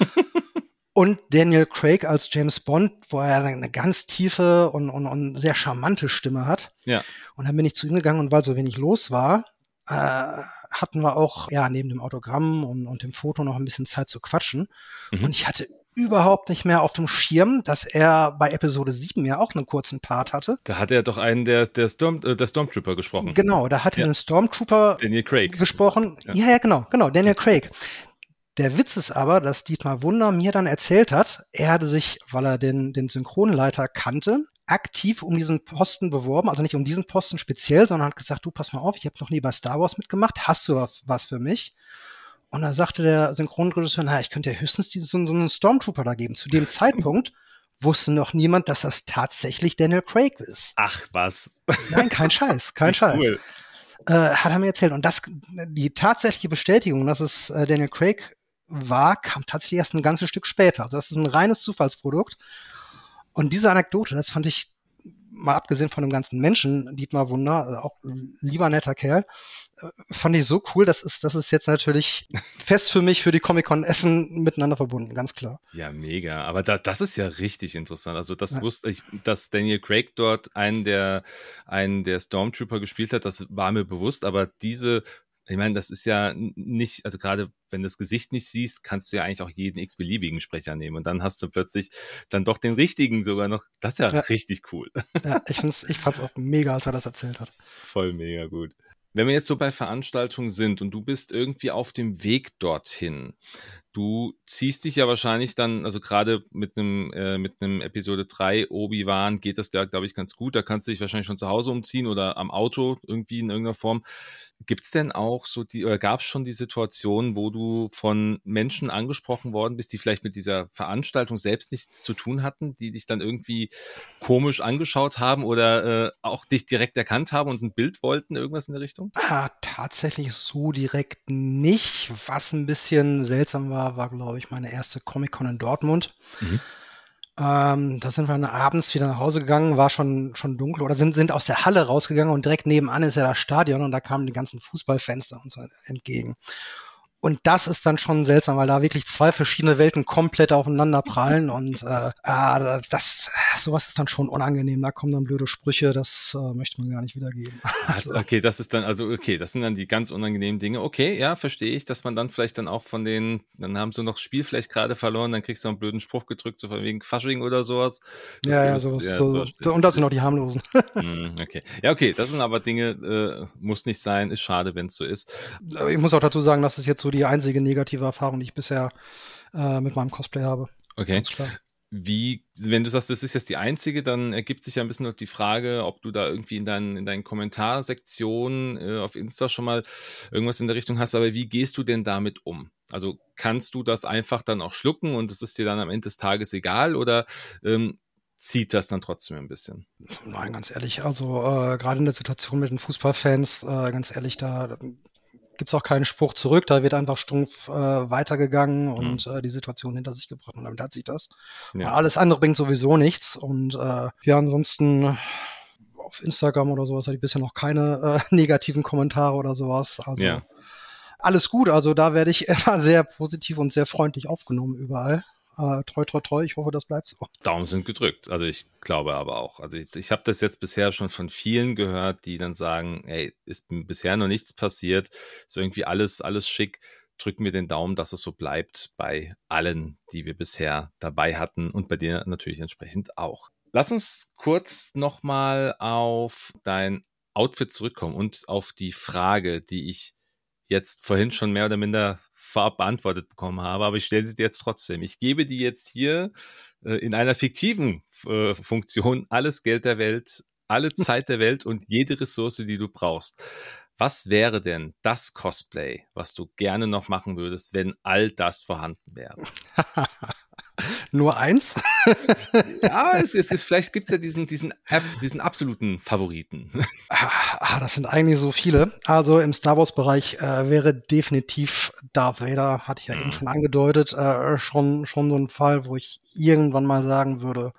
und Daniel Craig als James Bond, wo er eine ganz tiefe und, und, und sehr charmante Stimme hat. Ja. Und dann bin ich zu ihm gegangen und weil so wenig los war, äh, hatten wir auch ja neben dem Autogramm und, und dem Foto noch ein bisschen Zeit zu quatschen. Mhm. Und ich hatte überhaupt nicht mehr auf dem Schirm, dass er bei Episode sieben ja auch einen kurzen Part hatte. Da hat er doch einen der, der, Storm, äh, der Stormtrooper gesprochen. Genau, da hat er Ja. einen Stormtrooper Daniel Craig. gesprochen. Ja. Ja, ja, genau, genau, Daniel Craig. Der Witz ist aber, dass Dietmar Wunder mir dann erzählt hat, er hatte sich, weil er den, den Synchronleiter kannte, aktiv um diesen Posten beworben, also nicht um diesen Posten speziell, sondern hat gesagt, du, pass mal auf, ich habe noch nie bei Star Wars mitgemacht, hast du was für mich? Und da sagte der Synchronregisseur, na, ich könnte ja höchstens diesen, so einen Stormtrooper da geben. Zu dem Zeitpunkt wusste noch niemand, dass das tatsächlich Daniel Craig ist. Ach, was? Nein, kein Scheiß, kein Scheiß. Cool. Äh, hat er mir erzählt. Und das, die tatsächliche Bestätigung, dass es äh, Daniel Craig war, kam tatsächlich erst ein ganzes Stück später. Also das ist ein reines Zufallsprodukt. Und diese Anekdote, das fand ich, mal abgesehen von dem ganzen Menschen, Dietmar Wunder, also auch lieber netter Kerl, fand ich so cool, das ist, das ist jetzt natürlich fest für mich für die Comic-Con Essen miteinander verbunden, ganz klar. Ja, mega. Aber da, das ist ja richtig interessant. Also das Ja. wusste ich, dass Daniel Craig dort einen der, einen der Stormtrooper gespielt hat, das war mir bewusst, aber diese, ich meine, das ist ja nicht, also gerade wenn du das Gesicht nicht siehst, kannst du ja eigentlich auch jeden x-beliebigen Sprecher nehmen und dann hast du plötzlich dann doch den richtigen sogar noch. Das ist ja, Ja. richtig cool. Ja, ich find's, ich fand's auch mega, als er das erzählt hat. Voll mega gut. Wenn wir jetzt so bei Veranstaltungen sind und du bist irgendwie auf dem Weg dorthin, du ziehst dich ja wahrscheinlich dann, also gerade mit einem äh, mit einem Episode drei Obi-Wan geht das ja, glaube ich, ganz gut. Da kannst du dich wahrscheinlich schon zu Hause umziehen oder am Auto irgendwie in irgendeiner Form. Gibt's denn auch so die, oder gab es schon die Situation, wo du von Menschen angesprochen worden bist, die vielleicht mit dieser Veranstaltung selbst nichts zu tun hatten, die dich dann irgendwie komisch angeschaut haben oder äh, auch dich direkt erkannt haben und ein Bild wollten, irgendwas in der Richtung? Ah, tatsächlich so direkt nicht. Was ein bisschen seltsam war, war, glaube ich, meine erste Comic-Con in Dortmund. Mhm. Ähm, da sind wir dann abends wieder nach Hause gegangen, war schon, schon dunkel oder sind, sind aus der Halle rausgegangen und direkt nebenan ist ja das Stadion und da kamen die ganzen Fußballfans da uns entgegen. Und das ist dann schon seltsam, weil da wirklich zwei verschiedene Welten komplett aufeinander prallen und äh, ah, das, sowas ist dann schon unangenehm. Da kommen dann blöde Sprüche, das äh, möchte man gar nicht wiedergeben. Also. Okay, das ist dann, also okay, das sind dann die ganz unangenehmen Dinge. Okay, ja, verstehe ich, dass man dann vielleicht dann auch von den, dann haben sie noch das Spiel vielleicht gerade verloren, dann kriegst du einen blöden Spruch gedrückt, so von wegen Fasching oder sowas. Das ja, geht, ja, das, sowas, ja, so, sowas so, und das sind auch die harmlosen. mm, okay. Ja, okay, das sind aber Dinge, äh, muss nicht sein, ist schade, wenn es so ist. Ich muss auch dazu sagen, das ist jetzt so die einzige negative Erfahrung, die ich bisher äh, mit meinem Cosplay habe. Okay. Ganz klar. Wie, wenn du sagst, das ist jetzt die einzige, dann ergibt sich ja ein bisschen noch die Frage, ob du da irgendwie in deinen, in deinen Kommentarsektionen äh, auf Insta schon mal irgendwas in der Richtung hast, aber wie gehst du denn damit um? Also kannst du das einfach dann auch schlucken und es ist dir dann am Ende des Tages egal oder ähm, zieht das dann trotzdem ein bisschen? Nein, ganz ehrlich, also äh, gerade in der Situation mit den Fußballfans, äh, ganz ehrlich, da gibt's auch keinen Spruch zurück, da wird einfach stumpf äh, weitergegangen und Mhm. äh, die Situation hinter sich gebracht und damit hat sich das. Und Ja. alles andere bringt sowieso nichts und äh, ja, ansonsten auf Instagram oder sowas hatte ich bisher noch keine äh, negativen Kommentare oder sowas, also Ja. alles gut, also da werde ich immer sehr positiv und sehr freundlich aufgenommen überall. Äh, toi, toi, toi, ich hoffe, das bleibt so. Daumen sind gedrückt. Also ich glaube aber auch. Also ich, ich habe das jetzt bisher schon von vielen gehört, die dann sagen, ey, ist bisher noch nichts passiert, ist irgendwie alles, alles schick. Drücken wir den Daumen, dass es so bleibt bei allen, die wir bisher dabei hatten und bei dir natürlich entsprechend auch. Lass uns kurz nochmal auf dein Outfit zurückkommen und auf die Frage, die ich jetzt vorhin schon mehr oder minder vorab beantwortet bekommen habe, aber ich stelle sie dir jetzt trotzdem. Ich gebe dir jetzt hier äh, in einer fiktiven äh, Funktion alles Geld der Welt, alle Zeit der Welt und jede Ressource, die du brauchst. Was wäre denn das Cosplay, was du gerne noch machen würdest, wenn all das vorhanden wäre? Nur eins? Ja, es ist, es, vielleicht gibt es ja diesen, diesen, diesen absoluten Favoriten. Ah, das sind eigentlich so viele. Also im Star Wars-Bereich äh, wäre definitiv Darth Vader, hatte ich ja Hm. eben schon angedeutet, äh, schon, schon so ein Fall, wo ich irgendwann mal sagen würde,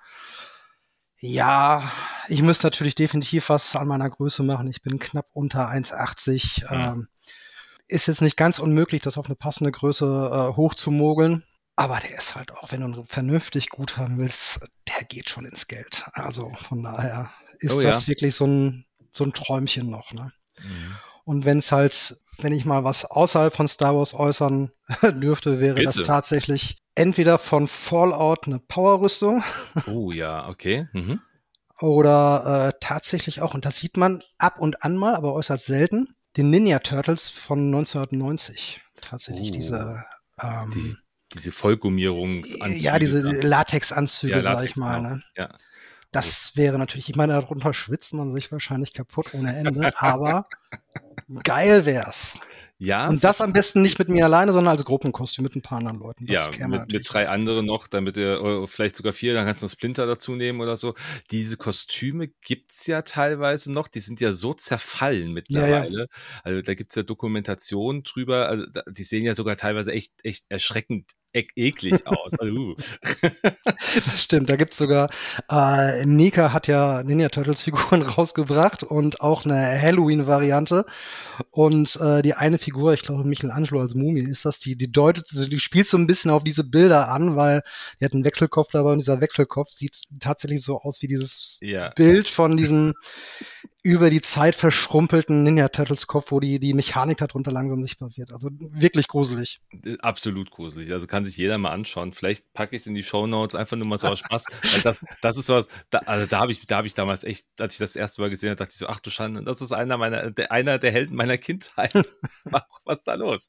ja, ich müsste natürlich definitiv was an meiner Größe machen. Ich bin knapp unter eins achtzig. Hm. Ähm, ist jetzt nicht ganz unmöglich, das auf eine passende Größe äh, hochzumogeln. Aber der ist halt auch, wenn du ihn vernünftig gut haben willst, der geht schon ins Geld. Also von daher ist Oh ja. das wirklich so ein, so ein Träumchen noch. Ne? Mhm. Und wenn es halt, wenn ich mal was außerhalb von Star Wars äußern dürfte, wäre Bitte. das tatsächlich entweder von Fallout eine Powerrüstung. Oh ja, okay. Mhm. Oder äh, tatsächlich auch, und das sieht man ab und an mal, aber äußerst selten, den Ninja Turtles von neunzehnhundertneunzig. Tatsächlich Oh. diese ähm, Die, diese Vollgummierungsanzüge. ja, diese da. Latexanzüge, Ja, sag Latex, ich mal. genau. Ne? Ja. Das wäre natürlich, ich meine, darunter schwitzt man sich wahrscheinlich kaputt ohne Ende, aber geil wär's. Ja, Und das am besten nicht mit mir alleine, sondern als Gruppenkostüm mit ein paar anderen Leuten. Das ja, käme mit, mit drei anderen noch, damit ihr, oder vielleicht sogar vier, dann kannst du einen Splinter dazu nehmen oder so. Diese Kostüme gibt's ja teilweise noch, die sind ja so zerfallen mittlerweile. Ja, ja. Also da gibt's ja Dokumentationen drüber, also da, die sehen ja sogar teilweise echt, echt erschreckend e eklig aus. Also, uh. Das stimmt, da gibt's sogar, äh, Nika hat ja Ninja Turtles Figuren rausgebracht und auch eine Halloween-Variante. Und äh, die eine Figur, ich glaube Michelangelo als Mumie ist das, die, die deutet, also die spielt so ein bisschen auf diese Bilder an, weil die hat einen Wechselkopf dabei und dieser Wechselkopf sieht tatsächlich so aus wie dieses ja. Bild von diesem über die Zeit verschrumpelten Ninja Turtles Kopf, wo die, die Mechanik darunter langsam sichtbar wird. Also wirklich gruselig. Absolut gruselig. Also kann sich jeder mal anschauen. Vielleicht packe ich es in die Shownotes einfach nur mal so aus Spaß. Weil das, das ist sowas, da, also da habe ich, da habe ich damals echt, als ich das erste Mal gesehen habe, dachte ich so, ach du Schande, das ist einer meiner, der, einer der Helden meiner Kindheit. Was ist da los?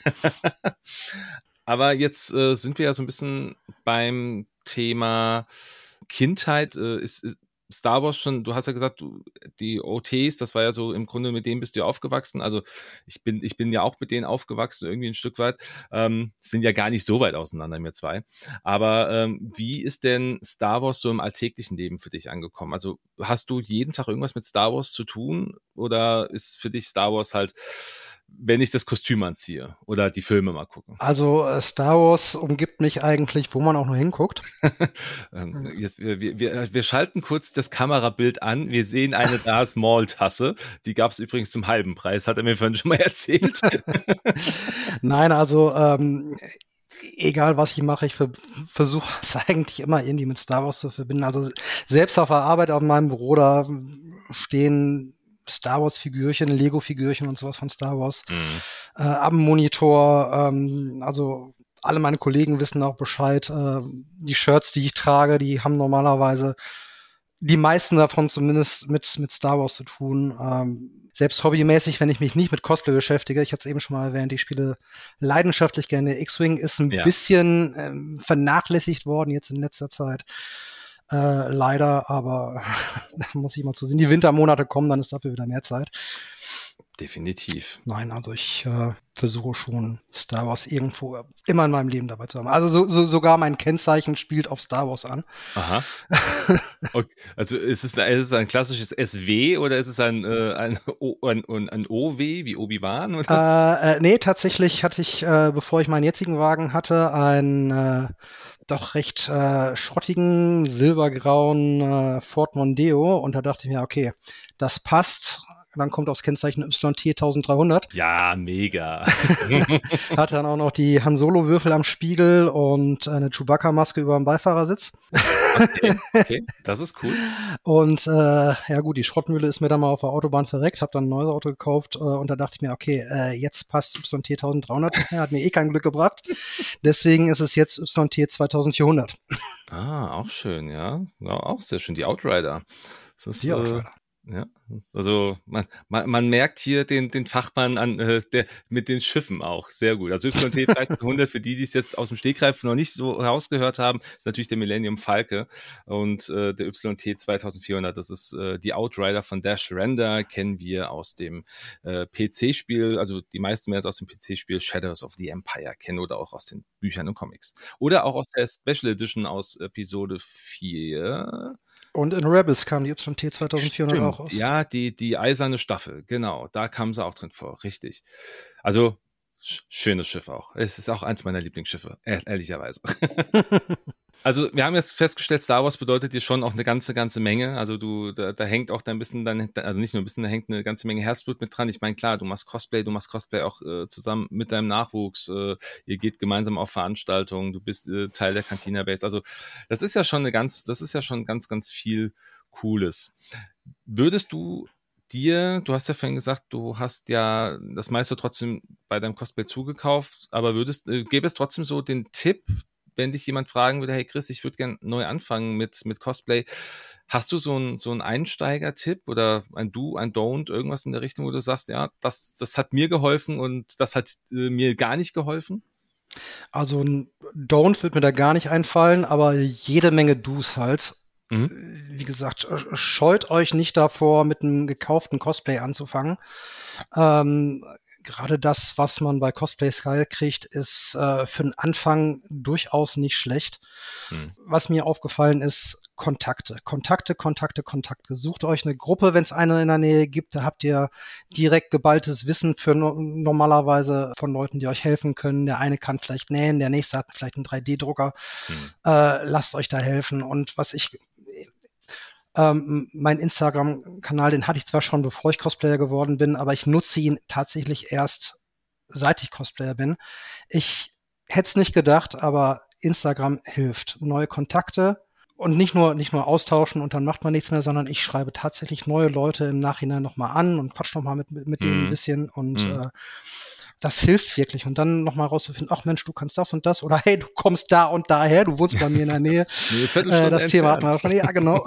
Aber jetzt äh, sind wir ja so ein bisschen beim Thema Kindheit. Äh, ist, ist Star Wars schon, du hast ja gesagt, du, die O Ts, das war ja so, im Grunde mit denen bist du ja aufgewachsen. Also ich bin, ich bin ja auch mit denen aufgewachsen, irgendwie ein Stück weit. Ähm, sind ja gar nicht so weit auseinander, wir zwei. Aber ähm, wie ist denn Star Wars so im alltäglichen Leben für dich angekommen? Also hast du jeden Tag irgendwas mit Star Wars zu tun? Oder ist für dich Star Wars halt, wenn ich das Kostüm anziehe oder die Filme mal gucken? Also äh, Star Wars umgibt mich eigentlich, wo man auch nur hinguckt. ähm, jetzt, wir, wir, wir schalten kurz das Kamerabild an. Wir sehen eine Darth Maul-Tasse. Die gab es übrigens zum halben Preis, hat er mir vorhin schon mal erzählt. Nein, also ähm, egal was ich mache, ich ver versuche es eigentlich immer irgendwie mit Star Wars zu verbinden. Also selbst auf der Arbeit, auf meinem Büro, da stehen Star Wars Figürchen, Lego Figürchen und sowas von Star Wars Mhm. äh, am Monitor. Ähm, also alle meine Kollegen wissen auch Bescheid. Äh, die Shirts, die ich trage, die haben normalerweise die meisten davon zumindest mit mit Star Wars zu tun. Ähm, selbst hobbymäßig, wenn ich mich nicht mit Cosplay beschäftige, ich hatte es eben schon mal erwähnt, ich spiele leidenschaftlich gerne X-Wing, ist ein Ja. bisschen ähm, vernachlässigt worden jetzt in letzter Zeit. Äh, leider, aber da muss ich mal zu sehen. Die Wintermonate kommen, dann ist dafür wieder mehr Zeit. Definitiv. Nein, also ich äh, versuche schon Star Wars irgendwo immer in meinem Leben dabei zu haben. Also so, so, sogar mein Kennzeichen spielt auf Star Wars an. Aha. Okay. Also ist es, ist es ein klassisches S W oder ist es ein, äh, ein, o, ein, ein O W wie Obi-Wan? Äh, äh, nee, tatsächlich hatte ich, äh, bevor ich meinen jetzigen Wagen hatte, einen äh, doch recht äh, schrottigen, silbergrauen äh, Ford Mondeo und da dachte ich mir, okay, das passt. Dann kommt aufs Kennzeichen Y T dreizehnhundert. Ja, mega. Hat dann auch noch die Han Solo-Würfel am Spiegel und eine Chewbacca-Maske über dem Beifahrersitz. Okay, okay, das ist cool. Und äh, ja gut, die Schrottmühle ist mir dann mal auf der Autobahn verreckt, habe dann ein neues Auto gekauft äh, und da dachte ich mir, okay, äh, jetzt passt Y T dreizehnhundert nicht mehr, hat mir eh kein Glück gebracht. Deswegen ist es jetzt Y T zweitausendvierhundert. Ah, auch schön, ja. ja. Auch sehr schön, die Outrider. Das ist, Die äh, Outrider. Ja, also man, man, man merkt hier den, den Fachmann an äh, der, mit den Schiffen auch sehr gut. Also Y T dreizehnhundert, für die, die es jetzt aus dem Stegreif noch nicht so rausgehört haben, ist natürlich der Millennium Falke und äh, der Y T zweitausendvierhundert, das ist äh, die Outrider von Dash Render, kennen wir aus dem äh, P C-Spiel, also die meisten werden es aus dem P C-Spiel Shadows of the Empire kennen oder auch aus den Büchern und Comics. Oder auch aus der Special Edition aus Episode vier. Und in Rebels kam die Y T zweitausendvierhundert Stimmt, auch aus. Ja, die, die eiserne Staffel, genau, da kam sie auch drin vor, richtig. Also, sch- schönes Schiff auch. Es ist auch eins meiner Lieblingsschiffe, ehr- ehrlicherweise. Also, wir haben jetzt festgestellt, Star Wars bedeutet dir schon auch eine ganze, ganze Menge. Also, du, da, da hängt auch ein bisschen dann, also nicht nur ein bisschen, da hängt eine ganze Menge Herzblut mit dran. Ich meine, klar, du machst Cosplay, du machst Cosplay auch äh, zusammen mit deinem Nachwuchs. Äh, ihr geht gemeinsam auf Veranstaltungen, du bist äh, Teil der Cantina Base. Also, das ist ja schon eine ganz, das ist ja schon ganz, ganz viel Cooles. Würdest du dir, du hast ja vorhin gesagt, du hast ja das meiste trotzdem bei deinem Cosplay zugekauft, aber würdest, äh, gäbe es trotzdem so den Tipp, wenn dich jemand fragen würde, hey Chris, ich würde gern neu anfangen mit, mit Cosplay. Hast du so einen so einen Einsteiger-Tipp oder ein Do, ein Don't, irgendwas in der Richtung, wo du sagst, ja, das, das hat mir geholfen und das hat äh, mir gar nicht geholfen? Also ein Don't wird mir da gar nicht einfallen, aber jede Menge Do's halt. Mhm. Wie gesagt, sch- scheut euch nicht davor, mit einem gekauften Cosplay anzufangen. Ähm, Gerade das, was man bei Cosplay Sky kriegt, ist äh, für den Anfang durchaus nicht schlecht. Mhm. Was mir aufgefallen ist, Kontakte. Kontakte, Kontakte, Kontakte. Sucht euch eine Gruppe, wenn es eine in der Nähe gibt. Da habt ihr direkt geballtes Wissen für no normalerweise von Leuten, die euch helfen können. Der eine kann vielleicht nähen, der nächste hat vielleicht einen drei D Drucker. Mhm. Äh, lasst euch da helfen. Und was ich ähm, mein Instagram-Kanal, den hatte ich zwar schon, bevor ich Cosplayer geworden bin, aber ich nutze ihn tatsächlich erst, seit ich Cosplayer bin. Ich hätte es nicht gedacht, aber Instagram hilft. Neue Kontakte und nicht nur, nicht nur austauschen und dann macht man nichts mehr, sondern ich schreibe tatsächlich neue Leute im Nachhinein nochmal an und quatsch nochmal mit, mit, mit denen ein Mhm. bisschen und Mhm. äh, das hilft wirklich. Und dann nochmal rauszufinden, ach Mensch, du kannst das und das oder hey, du kommst da und daher, du wohnst bei mir in der Nähe. Nur eine Äh, Viertelstunde das Thema hat man entfernt. schon, ja genau.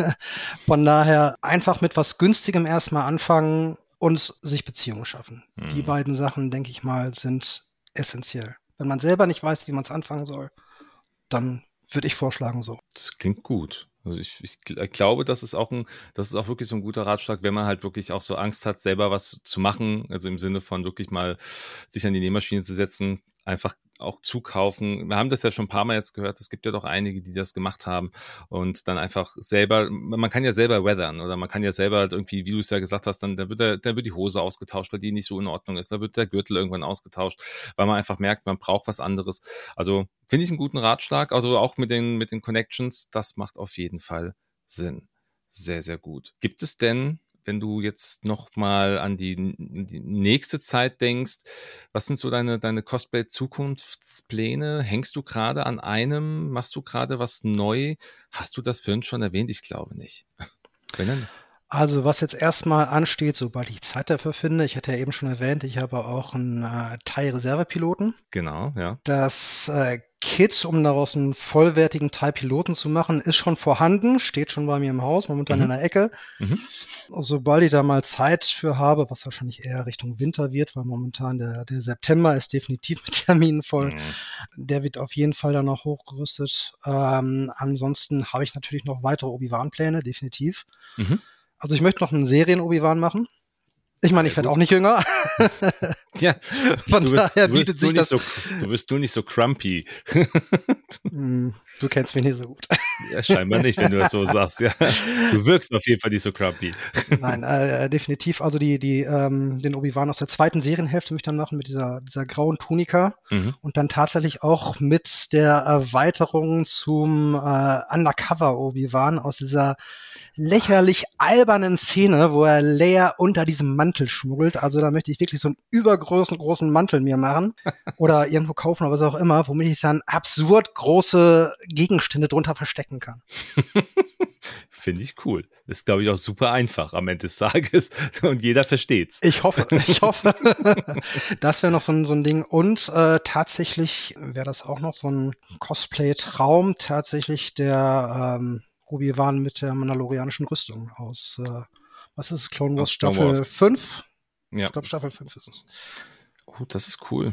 Von daher einfach mit was Günstigem erstmal anfangen und sich Beziehungen schaffen. Die Mhm. beiden Sachen, denke ich mal, sind essentiell. Wenn man selber nicht weiß, wie man es anfangen soll, dann würde ich vorschlagen so. Das klingt gut. Also ich, ich gl- glaube, das ist auch ein, das ist auch wirklich so ein guter Ratschlag, wenn man halt wirklich auch so Angst hat, selber was zu machen, also im Sinne von wirklich mal sich an die Nähmaschine zu setzen, einfach auch zukaufen. Wir haben das ja schon ein paar Mal jetzt gehört, es gibt ja doch einige, die das gemacht haben und dann einfach selber, man kann ja selber weathern oder man kann ja selber halt irgendwie, wie du es ja gesagt hast, dann da wird, der, da wird die Hose ausgetauscht, weil die nicht so in Ordnung ist, da wird der Gürtel irgendwann ausgetauscht, weil man einfach merkt, man braucht was anderes. Also finde ich einen guten Ratschlag, also auch mit den, mit den Connections, das macht auf jeden Fall Sinn. Sehr, sehr gut. Gibt es denn, wenn du jetzt noch mal an die, die nächste Zeit denkst, was sind so deine, deine Cosplay-Zukunftspläne? Hängst du gerade an einem? Machst du gerade was neu? Hast du das vorhin schon erwähnt? Ich glaube nicht. Wenn dann? Also was jetzt erstmal ansteht, sobald ich Zeit dafür finde, ich hatte ja eben schon erwähnt, ich habe auch einen äh, Thai-Reservepiloten. Genau, ja. Das äh, Kit, um daraus einen vollwertigen Thai-Piloten zu machen, ist schon vorhanden, steht schon bei mir im Haus, momentan Mhm. in der Ecke. Mhm. Sobald ich da mal Zeit für habe, was wahrscheinlich eher Richtung Winter wird, weil momentan der, der September ist definitiv mit Terminen voll. Mhm. Der wird auf jeden Fall dann noch hochgerüstet. Ähm, ansonsten habe ich natürlich noch weitere Obi-Wan-Pläne, definitiv. Mhm. Also ich möchte noch einen Serien-Obi-Wan machen. Ich meine, ich werde auch nicht jünger. Ja, Von du wirst, daher du wirst bietet nur sich nicht das. so, du wirst nur nicht so crumpy. Hm, Du kennst mich nicht so gut. Ja, scheinbar nicht, wenn du das so sagst. Ja. Du wirkst auf jeden Fall nicht so crumpy. Nein, äh, definitiv. Also die, die, ähm, den Obi-Wan aus der zweiten Serienhälfte mich dann machen mit dieser, dieser grauen Tunika Mhm. und dann tatsächlich auch mit der Erweiterung zum äh, Undercover Obi-Wan aus dieser lächerlich albernen Szene, wo er Leia unter diesem Mantel schmuggelt. Also da möchte ich wirklich so einen übergroßen großen Mantel mir machen oder irgendwo kaufen oder was auch immer, womit ich dann absurd große Gegenstände drunter verstecken kann. Finde ich cool. Ist, glaube ich, auch super einfach am Ende des Tages und jeder versteht's. Ich hoffe, ich hoffe. Das wäre noch so ein, so ein Ding. Und äh, tatsächlich wäre das auch noch so ein Cosplay-Traum, tatsächlich der ähm, Obi-Wan mit der mandalorianischen Rüstung aus, äh, was ist es, Clone Wars Aus Star Staffel Wars. fünf? Ja. Ich glaube, Staffel fünf ist es. Oh, das ist cool.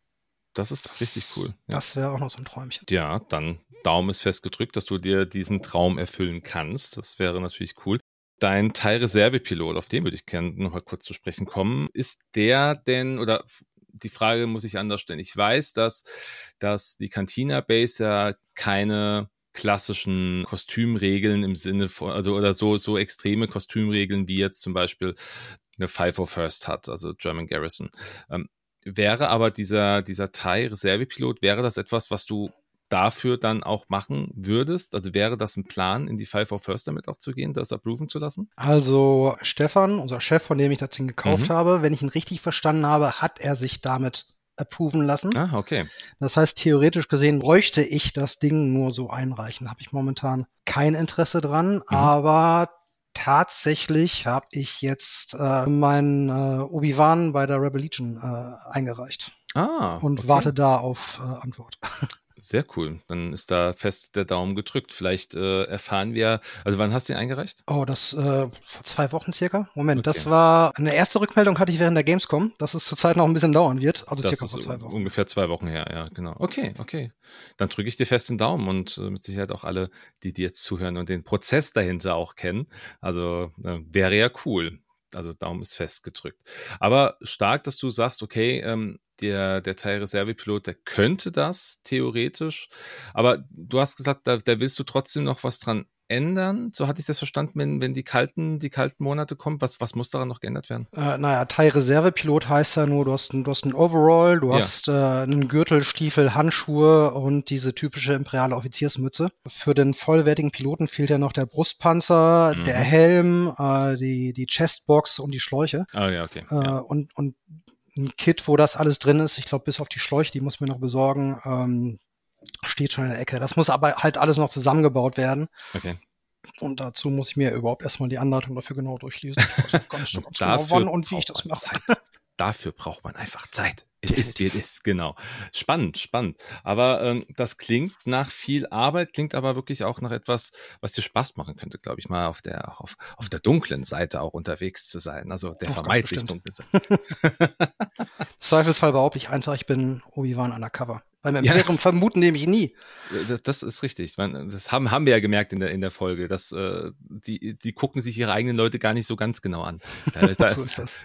Das ist Das, richtig cool. Ja. Das wäre auch noch so ein Träumchen. Ja, dann Daumen ist fest gedrückt, dass du dir diesen Traum erfüllen kannst. Das wäre natürlich cool. Dein Teilreservepilot, auf den würde ich gerne noch mal kurz zu sprechen kommen. Ist der denn, oder die Frage muss ich anders stellen. Ich weiß, dass, dass die Cantina Base ja keine klassischen Kostümregeln im Sinne von, also oder so, so extreme Kostümregeln wie jetzt zum Beispiel eine Five oh First hat, also German Garrison. Ähm, wäre aber dieser, dieser Thai-Reservepilot, wäre das etwas, was du dafür dann auch machen würdest? Also wäre das ein Plan, in die Five oh First damit auch zu gehen, das approven zu lassen? Also Stefan, unser Chef, von dem ich das Ding gekauft Mhm. habe, wenn ich ihn richtig verstanden habe, hat er sich damit approven lassen. Ah, okay. Das heißt, theoretisch gesehen bräuchte ich das Ding nur so einreichen. Habe ich momentan kein Interesse dran, Mhm. aber tatsächlich habe ich jetzt äh, meinen äh, Obi-Wan bei der Rebel Legion äh, eingereicht Ah, und okay. warte da auf äh, Antwort. Sehr cool. Dann ist da fest der Daumen gedrückt. Vielleicht äh, erfahren wir, also wann hast du ihn eingereicht? Oh, das äh, vor zwei Wochen circa. Moment, Okay. das war eine erste Rückmeldung hatte ich während der Gamescom, dass es zurzeit noch ein bisschen dauern wird. Also Das circa ist vor zwei Wochen. ungefähr zwei Wochen her, ja, genau. Okay, okay. Dann drücke ich dir fest den Daumen und äh, mit Sicherheit auch alle, die dir jetzt zuhören und den Prozess dahinter auch kennen. Also äh, wäre ja cool. Also Daumen ist fest gedrückt. Aber stark, dass du sagst, okay, ähm, der, der Teilreservepilot, der könnte das theoretisch. Aber du hast gesagt, da, da willst du trotzdem noch was dran ändern. So hatte ich das verstanden, wenn, wenn die kalten, die kalten Monate kommen. Was, was muss daran noch geändert werden? Äh, naja, Teilreservepilot heißt ja nur, du hast, ein- du hast ein Overall, du Ja. hast äh, einen Gürtel, Stiefel, Handschuhe und diese typische imperiale Offiziersmütze. Für den vollwertigen Piloten fehlt ja noch der Brustpanzer, Mhm. der Helm, äh, die, die Chestbox und die Schläuche. Ah ja, okay. Äh, Ja. und, und ein Kit, wo das alles drin ist, ich glaube, bis auf die Schläuche, die muss mir noch besorgen, ähm, steht schon in der Ecke. Das muss aber halt alles noch zusammengebaut werden. Okay. Und dazu muss ich mir überhaupt erstmal die Anleitung dafür genau durchlesen. Ich weiß auch gar nicht so ganz genau, Dafür wann und wie ich braucht das man mache. Zeit. Dafür braucht man einfach Zeit. Es ist, wie es ist, genau. Spannend, spannend. Aber ähm, das klingt nach viel Arbeit, klingt aber wirklich auch nach etwas, was dir Spaß machen könnte, glaube ich, mal auf der, auf, auf der dunklen Seite auch unterwegs zu sein. Also der Doch, ganz vermeintlich bestimmt. dunkle Seite. Zweifelsfall behaupte ich einfach, ich bin Obi-Wan undercover. Beim Ja. Imperium vermuten nämlich nie. Das, das ist richtig. Man, das haben, haben wir ja gemerkt in der, in der Folge, dass äh, die, die gucken sich ihre eigenen Leute gar nicht so ganz genau an. Da, da, So ist das.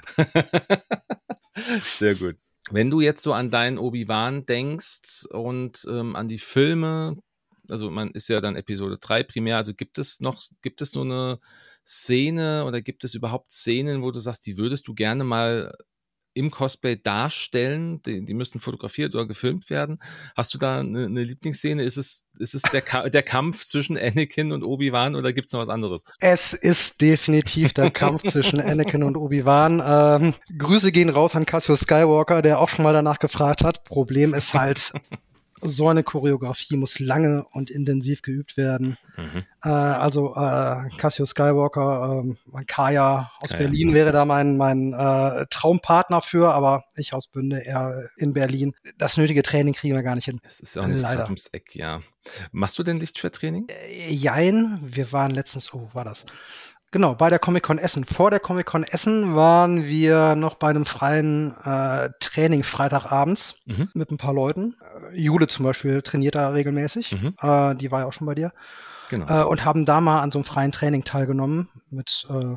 Sehr gut. Wenn du jetzt so an deinen Obi-Wan denkst und ähm, an die Filme, also man ist ja dann Episode drei primär, also gibt es noch, gibt es so eine Szene oder gibt es überhaupt Szenen, wo du sagst, die würdest du gerne mal im Cosplay darstellen, die, die müssten fotografiert oder gefilmt werden. Hast du da eine, eine Lieblingsszene? Ist es, ist es der, Ka- der Kampf zwischen Anakin und Obi-Wan oder gibt es noch was anderes? Es ist definitiv der Kampf zwischen Anakin und Obi-Wan. Ähm, Grüße gehen raus an Cassius Skywalker, der auch schon mal danach gefragt hat. Problem ist halt, so eine Choreografie muss lange und intensiv geübt werden. Mhm. Äh, also äh, Cassius Skywalker, ähm, Kaya aus Kaya. Berlin wäre da mein, mein äh, Traumpartner für, aber ich aus Bünde, er in Berlin. Das nötige Training kriegen wir gar nicht hin. Es ist auch nicht Leider. gerade ums Eck, ja. Machst du denn Lichtschwerttraining? Äh, jein, wir waren letztens, oh, war das? Genau, bei der Comic-Con Essen. Vor der Comic-Con Essen waren wir noch bei einem freien äh, Training Freitagabends Mhm. mit ein paar Leuten. Äh, Jule zum Beispiel trainiert da regelmäßig. Mhm. Äh, die war ja auch schon bei dir. Genau. Äh, und haben da mal an so einem freien Training teilgenommen mit äh,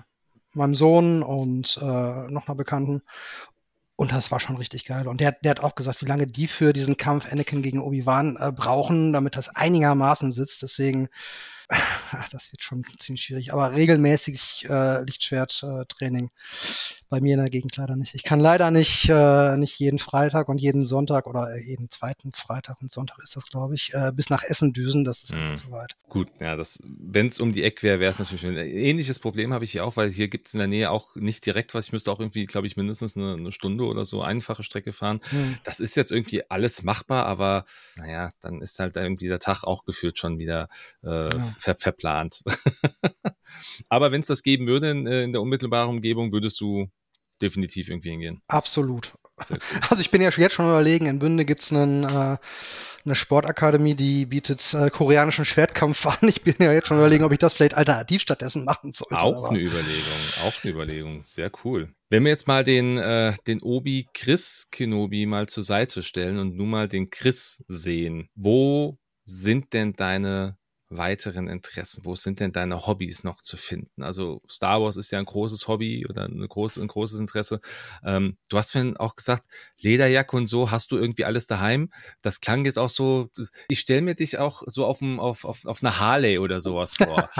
meinem Sohn und äh, noch einer Bekannten. Und das war schon richtig geil. Und der, der hat auch gesagt, wie lange die für diesen Kampf Anakin gegen Obi-Wan äh, brauchen, damit das einigermaßen sitzt. Deswegen, das wird schon ziemlich schwierig. Aber regelmäßig äh, Lichtschwert-Training bei mir in der Gegend leider nicht. Ich kann leider nicht, äh, nicht jeden Freitag und jeden Sonntag oder jeden zweiten Freitag und Sonntag ist das, glaube ich, äh, bis nach Essen düsen. Das ist einfach Mhm. zu weit. Gut, ja, das, wenn es um die Ecke wäre, wäre es natürlich schön. Ähnliches Problem habe ich hier auch, weil hier gibt es in der Nähe auch nicht direkt was. Ich müsste auch irgendwie, glaube ich, mindestens eine, eine Stunde oder so einfache Strecke fahren. Hm. Das ist jetzt irgendwie alles machbar, aber naja, dann ist halt irgendwie der Tag auch gefühlt schon wieder äh, Ja. ver verplant. Aber wenn es das geben würde in, in der unmittelbaren Umgebung, würdest du definitiv irgendwie hingehen. Absolut. Sehr cool. Also ich bin ja jetzt schon überlegen, in Bünde gibt's einen, äh, eine Sportakademie, die bietet äh, koreanischen Schwertkampf an. Ich bin ja jetzt schon überlegen, ob ich das vielleicht alternativ stattdessen machen sollte. Auch aber eine Überlegung, auch eine Überlegung. Sehr cool. Wenn wir jetzt mal den, äh, den Obi Chris Kenobi mal zur Seite stellen und nun mal den Chris sehen, wo sind denn deine weiteren Interessen? Wo sind denn deine Hobbys noch zu finden? Also Star Wars ist ja ein großes Hobby oder eine große, ein großes Interesse. Ähm, du hast vorhin auch gesagt, Lederjacke und so, hast du irgendwie alles daheim? Das klang jetzt auch so, ich stelle mir dich auch so auf, dem, auf, auf, auf einer Harley oder sowas vor.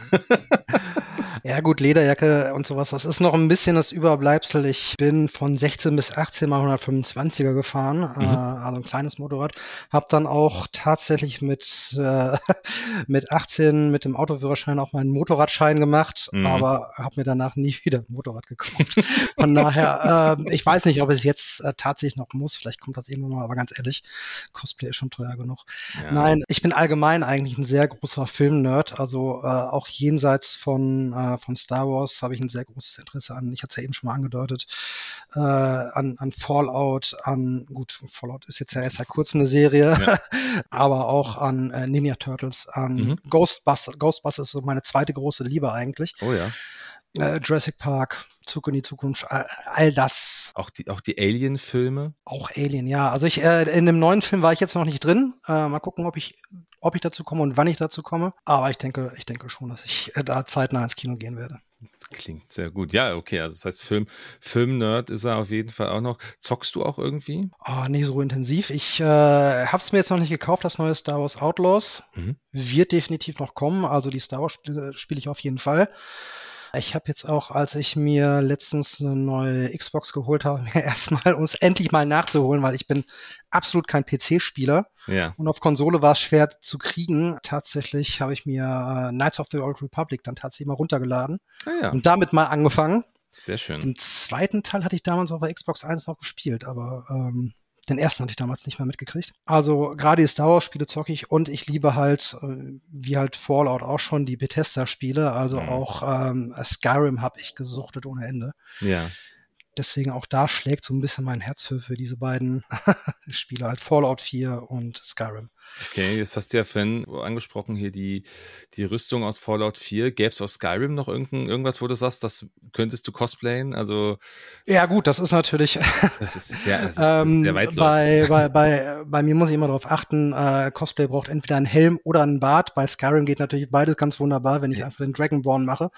Ja gut, Lederjacke und sowas, das ist noch ein bisschen das Überbleibsel. Ich bin von sechzehn bis achtzehn mal hundertfünfundzwanziger gefahren, Mhm. äh, also ein kleines Motorrad. Hab dann auch tatsächlich mit äh, mit achtzehn mit dem Autoführerschein auch meinen Motorradschein gemacht, Mhm. aber habe mir danach nie wieder ein Motorrad gekauft. Von daher, äh, ich weiß nicht, ob es jetzt äh, tatsächlich noch muss. Vielleicht kommt das irgendwann mal, aber ganz ehrlich, Cosplay ist schon teuer genug. Ja. Nein, ich bin allgemein eigentlich ein sehr großer Film-Nerd, also äh, auch jenseits von äh, von Star Wars habe ich ein sehr großes Interesse an, ich hatte es ja eben schon mal angedeutet, äh, an, an Fallout, an, gut, Fallout ist jetzt ja erst seit kurzem eine Serie, Ja. aber auch an äh, Ninja Turtles, an Mhm. Ghostbusters. Ghostbusters ist so meine zweite große Liebe eigentlich. Oh ja. Äh, Jurassic Park, Zurück in die Zukunft, all, all das. Auch die, auch die Alien-Filme? Auch Alien, ja. Also ich, äh, in dem neuen Film war ich jetzt noch nicht drin. Äh, mal gucken, ob ich, ob ich dazu komme und wann ich dazu komme. Aber ich denke, ich denke schon, dass ich äh, da zeitnah ins Kino gehen werde. Das klingt sehr gut. Ja, okay. Also das heißt, Film, Film-Nerd ist er auf jeden Fall auch noch. Zockst du auch irgendwie? Oh, nicht so intensiv. Ich äh, habe es mir jetzt noch nicht gekauft, das neue Star Wars Outlaws. Mhm. Wird definitiv noch kommen. Also die Star Wars Spiele spiele ich auf jeden Fall. Ich habe jetzt auch, als ich mir letztens eine neue Xbox geholt habe, mir erstmal, um es endlich mal nachzuholen, weil ich bin absolut kein P C-Spieler. Ja. Und auf Konsole war es schwer zu kriegen. Tatsächlich habe ich mir äh, Knights of the Old Republic dann tatsächlich mal runtergeladen Ah ja, und damit mal angefangen. sehr schön. Den zweiten Teil hatte ich damals auf der Xbox eins noch gespielt, aber ähm, den ersten hatte ich damals nicht mehr mitgekriegt. Also gerade die Star Wars-Spiele zocke ich und ich liebe halt, äh, wie halt Fallout auch schon, die Bethesda-Spiele. Also Mhm. auch ähm, Skyrim habe ich gesuchtet ohne Ende. Ja. Deswegen auch da schlägt so ein bisschen mein Herz für, für diese beiden Spiele, halt Fallout vier und Skyrim. Okay, jetzt hast du ja vorhin angesprochen, hier die, die Rüstung aus Fallout vier. Gäbe es aus Skyrim noch irgendein, irgendwas, wo du sagst, das könntest du cosplayen? Also, Ja gut, das ist natürlich das ist sehr, das ist ähm, sehr weitläufig. bei, bei, bei, bei mir muss ich immer darauf achten, äh, Cosplay braucht entweder einen Helm oder einen Bart. Bei Skyrim geht natürlich beides ganz wunderbar, wenn ich einfach den Dragonborn mache.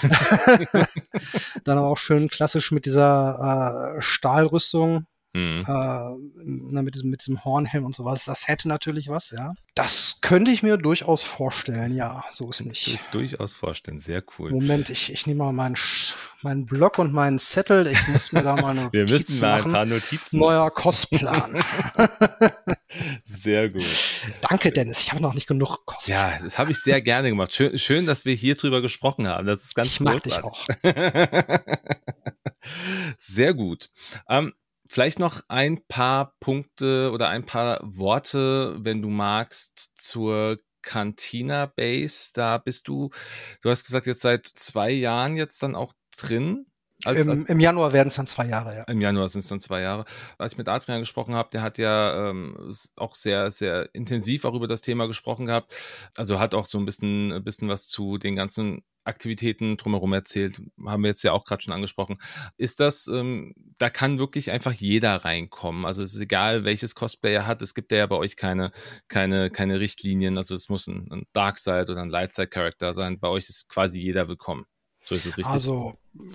Dann aber auch schön klassisch mit dieser äh, Stahlrüstung. Mhm. Äh, mit, diesem, mit diesem Hornhelm und sowas, das hätte natürlich was, ja. Das könnte ich mir durchaus vorstellen, ja, so ist nicht. Du, durchaus vorstellen, sehr cool. Moment, ich, ich nehme mal meinen, meinen Block und meinen Zettel, ich muss mir da mal eine Wir Notizen müssen mal ein machen. paar Notizen. Neuer Kostplan. Sehr gut. Danke, Dennis, ich habe noch nicht genug Kosten. Ja, das habe ich sehr gerne gemacht. Schön, schön, dass wir hier drüber gesprochen haben. Das ist ganz ich mag großartig. dich auch. Sehr gut. Ähm, Vielleicht noch ein paar Punkte oder ein paar Worte, wenn du magst, zur Cantina Base. Da bist du, du hast gesagt, jetzt seit zwei Jahren jetzt dann auch drin. Als, Im, als, Im Januar werden es dann zwei Jahre, ja. Im Januar sind es dann zwei Jahre. Als ich mit Adrian gesprochen habe, der hat ja ähm, auch sehr, sehr intensiv auch über das Thema gesprochen gehabt. Also hat auch so ein bisschen, ein bisschen was zu den ganzen Aktivitäten drumherum erzählt, haben wir jetzt ja auch gerade schon angesprochen. Ist das, ähm, da kann wirklich einfach jeder reinkommen. Also es ist egal, welches Cosplay er hat. Es gibt ja bei euch keine, keine, keine Richtlinien. Also es muss ein, ein Darkside oder ein Lightside Charakter sein. Bei euch ist quasi jeder willkommen. So ist es richtig? Also,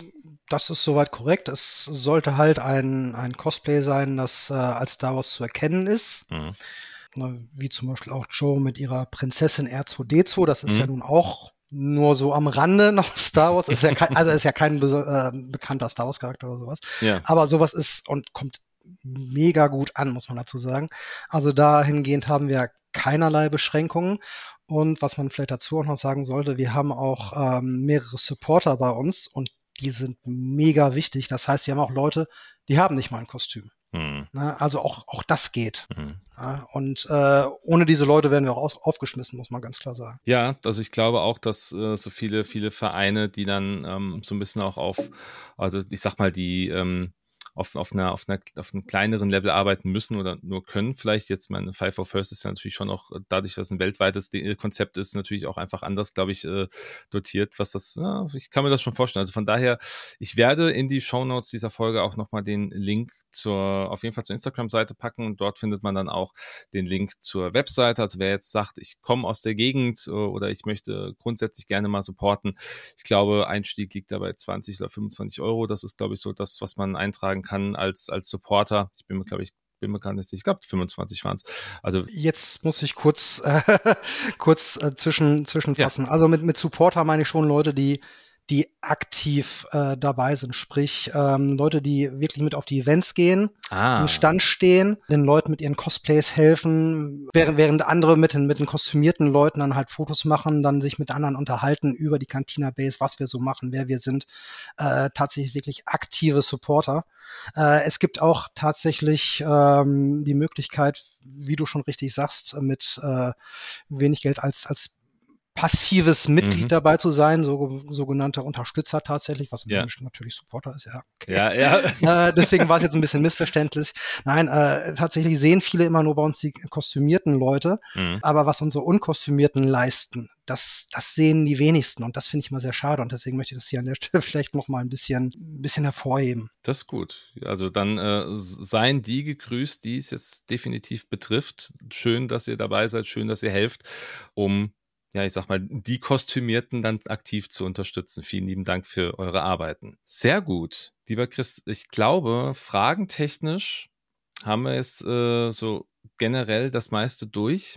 das ist soweit korrekt. Es sollte halt ein, ein Cosplay sein, das äh, als Star Wars zu erkennen ist. Mhm. Ne, wie zum Beispiel auch Joe mit ihrer Prinzessin R zwei D zwei. Das ist Mhm. ja nun auch nur so am Rande noch Star Wars. Ist ja kein, also ist ja kein äh, bekannter Star Wars Charakter oder sowas. Ja. Aber sowas ist und kommt mega gut an, muss man dazu sagen. Also dahingehend haben wir keinerlei Beschränkungen. Und was man vielleicht dazu auch noch sagen sollte, wir haben auch ähm, mehrere Supporter bei uns und die sind mega wichtig. Das heißt, wir haben auch Leute, die haben nicht mal ein Kostüm. Mhm. Na, also auch, auch das geht. Mhm. Ja, und äh, ohne diese Leute werden wir auch aus, aufgeschmissen, muss man ganz klar sagen. Ja, also ich glaube auch, dass äh, so viele, viele Vereine, die dann ähm, so ein bisschen auch auf, also ich sag mal, die ähm, auf, auf, einer, auf, einer, auf einem kleineren Level arbeiten müssen oder nur können. Vielleicht jetzt, meine Five for First ist ja natürlich schon auch, dadurch, dass es ein weltweites Konzept ist, natürlich auch einfach anders, glaube ich, äh, dotiert, was das, ja, ich kann mir das schon vorstellen. Also von daher, ich werde in die Shownotes dieser Folge auch nochmal den Link zur, auf jeden Fall zur Instagram-Seite packen und dort findet man dann auch den Link zur Webseite. Also wer jetzt sagt, ich komme aus der Gegend oder ich möchte grundsätzlich gerne mal supporten, ich glaube, Einstieg liegt da bei zwanzig oder fünfundzwanzig Euro. Das ist, glaube ich, so das, was man eintragen kann als, als Supporter. Ich bin mir, glaube ich, bin mir gar nicht sicher. Ich glaube, fünfundzwanzig waren es. Also jetzt muss ich kurz, äh, kurz äh, zwischen, zwischenfassen. Ja. Also mit, mit Supporter meine ich schon Leute, die die aktiv äh, dabei sind, sprich ähm, Leute, die wirklich mit auf die Events gehen, ah. am Stand stehen, den Leuten mit ihren Cosplays helfen, während, während andere mit den, mit den kostümierten Leuten dann halt Fotos machen, dann sich mit anderen unterhalten über die Cantina Base, was wir so machen, wer wir sind, äh, tatsächlich wirklich aktive Supporter. Äh, es gibt auch tatsächlich ähm, die Möglichkeit, wie du schon richtig sagst, mit äh, wenig Geld als als passives Mitglied Mhm. dabei zu sein, so, sogenannter Unterstützer tatsächlich, was im Ja. Englischen natürlich Supporter ist, ja. Okay. Ja, ja. äh, deswegen war es jetzt ein bisschen missverständlich. Nein, äh, tatsächlich sehen viele immer nur bei uns die kostümierten Leute, Mhm. aber was unsere Unkostümierten leisten, das, das sehen die wenigsten und das finde ich mal sehr schade und deswegen möchte ich das hier an der Stelle vielleicht noch mal ein bisschen, ein bisschen hervorheben. Das ist gut. Also dann äh, seien die gegrüßt, die es jetzt definitiv betrifft. Schön, dass ihr dabei seid, schön, dass ihr helft, um ja, ich sag mal, die Kostümierten dann aktiv zu unterstützen. Vielen lieben Dank für eure Arbeiten. Sehr gut. Lieber Chris, ich glaube, fragentechnisch haben wir jetzt äh, so generell das meiste durch.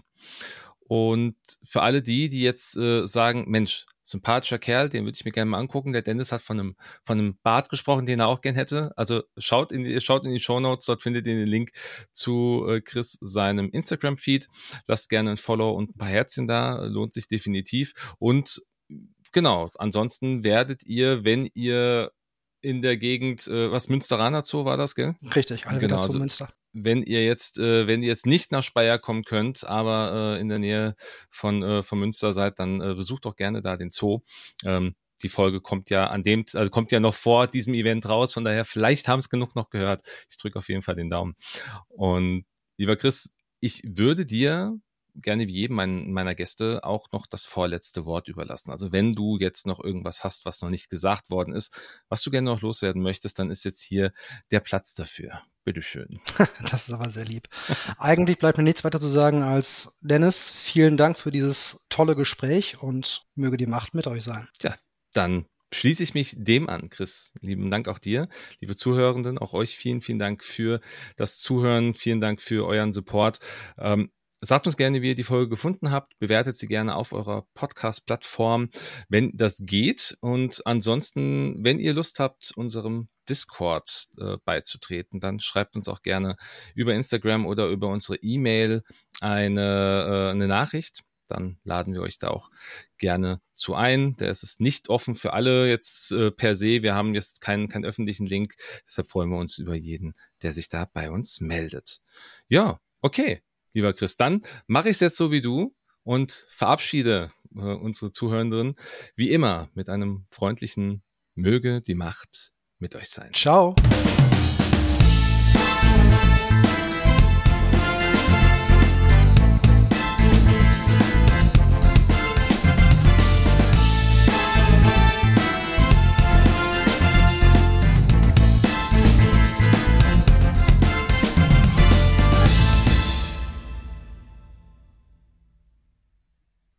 Und für alle die, die jetzt äh, sagen, Mensch, sympathischer Kerl, den würde ich mir gerne mal angucken. Der Dennis hat von einem, von einem Bart gesprochen, den er auch gern hätte. Also schaut in die, schaut in die Shownotes, dort findet ihr den Link zu äh, Chris seinem Instagram-Feed. Lasst gerne ein Follow und ein paar Herzchen da, lohnt sich definitiv. Und genau, ansonsten werdet ihr, wenn ihr in der Gegend, äh, was Münsteraner Zoo war das, gell? Richtig, alle Genau, wieder zu also, Münster. Wenn ihr jetzt, äh, wenn ihr jetzt nicht nach Speyer kommen könnt, aber äh, in der Nähe von, äh, von Münster seid, dann äh, besucht doch gerne da den Zoo. Ähm, die Folge kommt ja an dem, also kommt ja noch vor diesem Event raus, von daher vielleicht haben es genug noch gehört. Ich drücke auf jeden Fall den Daumen. Und lieber Chris, ich würde dir gerne wie jedem mein, meiner Gäste auch noch das vorletzte Wort überlassen. Also wenn du jetzt noch irgendwas hast, was noch nicht gesagt worden ist, was du gerne noch loswerden möchtest, dann ist jetzt hier der Platz dafür. Bitteschön. Das ist aber sehr lieb. Eigentlich bleibt mir nichts weiter zu sagen als Dennis, vielen Dank für dieses tolle Gespräch und möge die Macht mit euch sein. Ja, dann schließe ich mich dem an, Chris. Lieben Dank auch dir, liebe Zuhörenden, auch euch vielen, vielen Dank für das Zuhören, vielen Dank für euren Support. Ähm, Sagt uns gerne, wie ihr die Folge gefunden habt. Bewertet sie gerne auf eurer Podcast-Plattform, wenn das geht. Und ansonsten, wenn ihr Lust habt, unserem Discord äh, beizutreten, dann schreibt uns auch gerne über Instagram oder über unsere E-Mail eine, äh, eine Nachricht. Dann laden wir euch da auch gerne zu ein. Der ist es nicht offen für alle jetzt äh, per se. Wir haben jetzt keinen, keinen öffentlichen Link. Deshalb freuen wir uns über jeden, der sich da bei uns meldet. Ja, okay. Lieber Chris, dann mache ich es jetzt so wie du und verabschiede äh, unsere Zuhörenden wie immer mit einem freundlichen Möge die Macht mit euch sein. Ciao.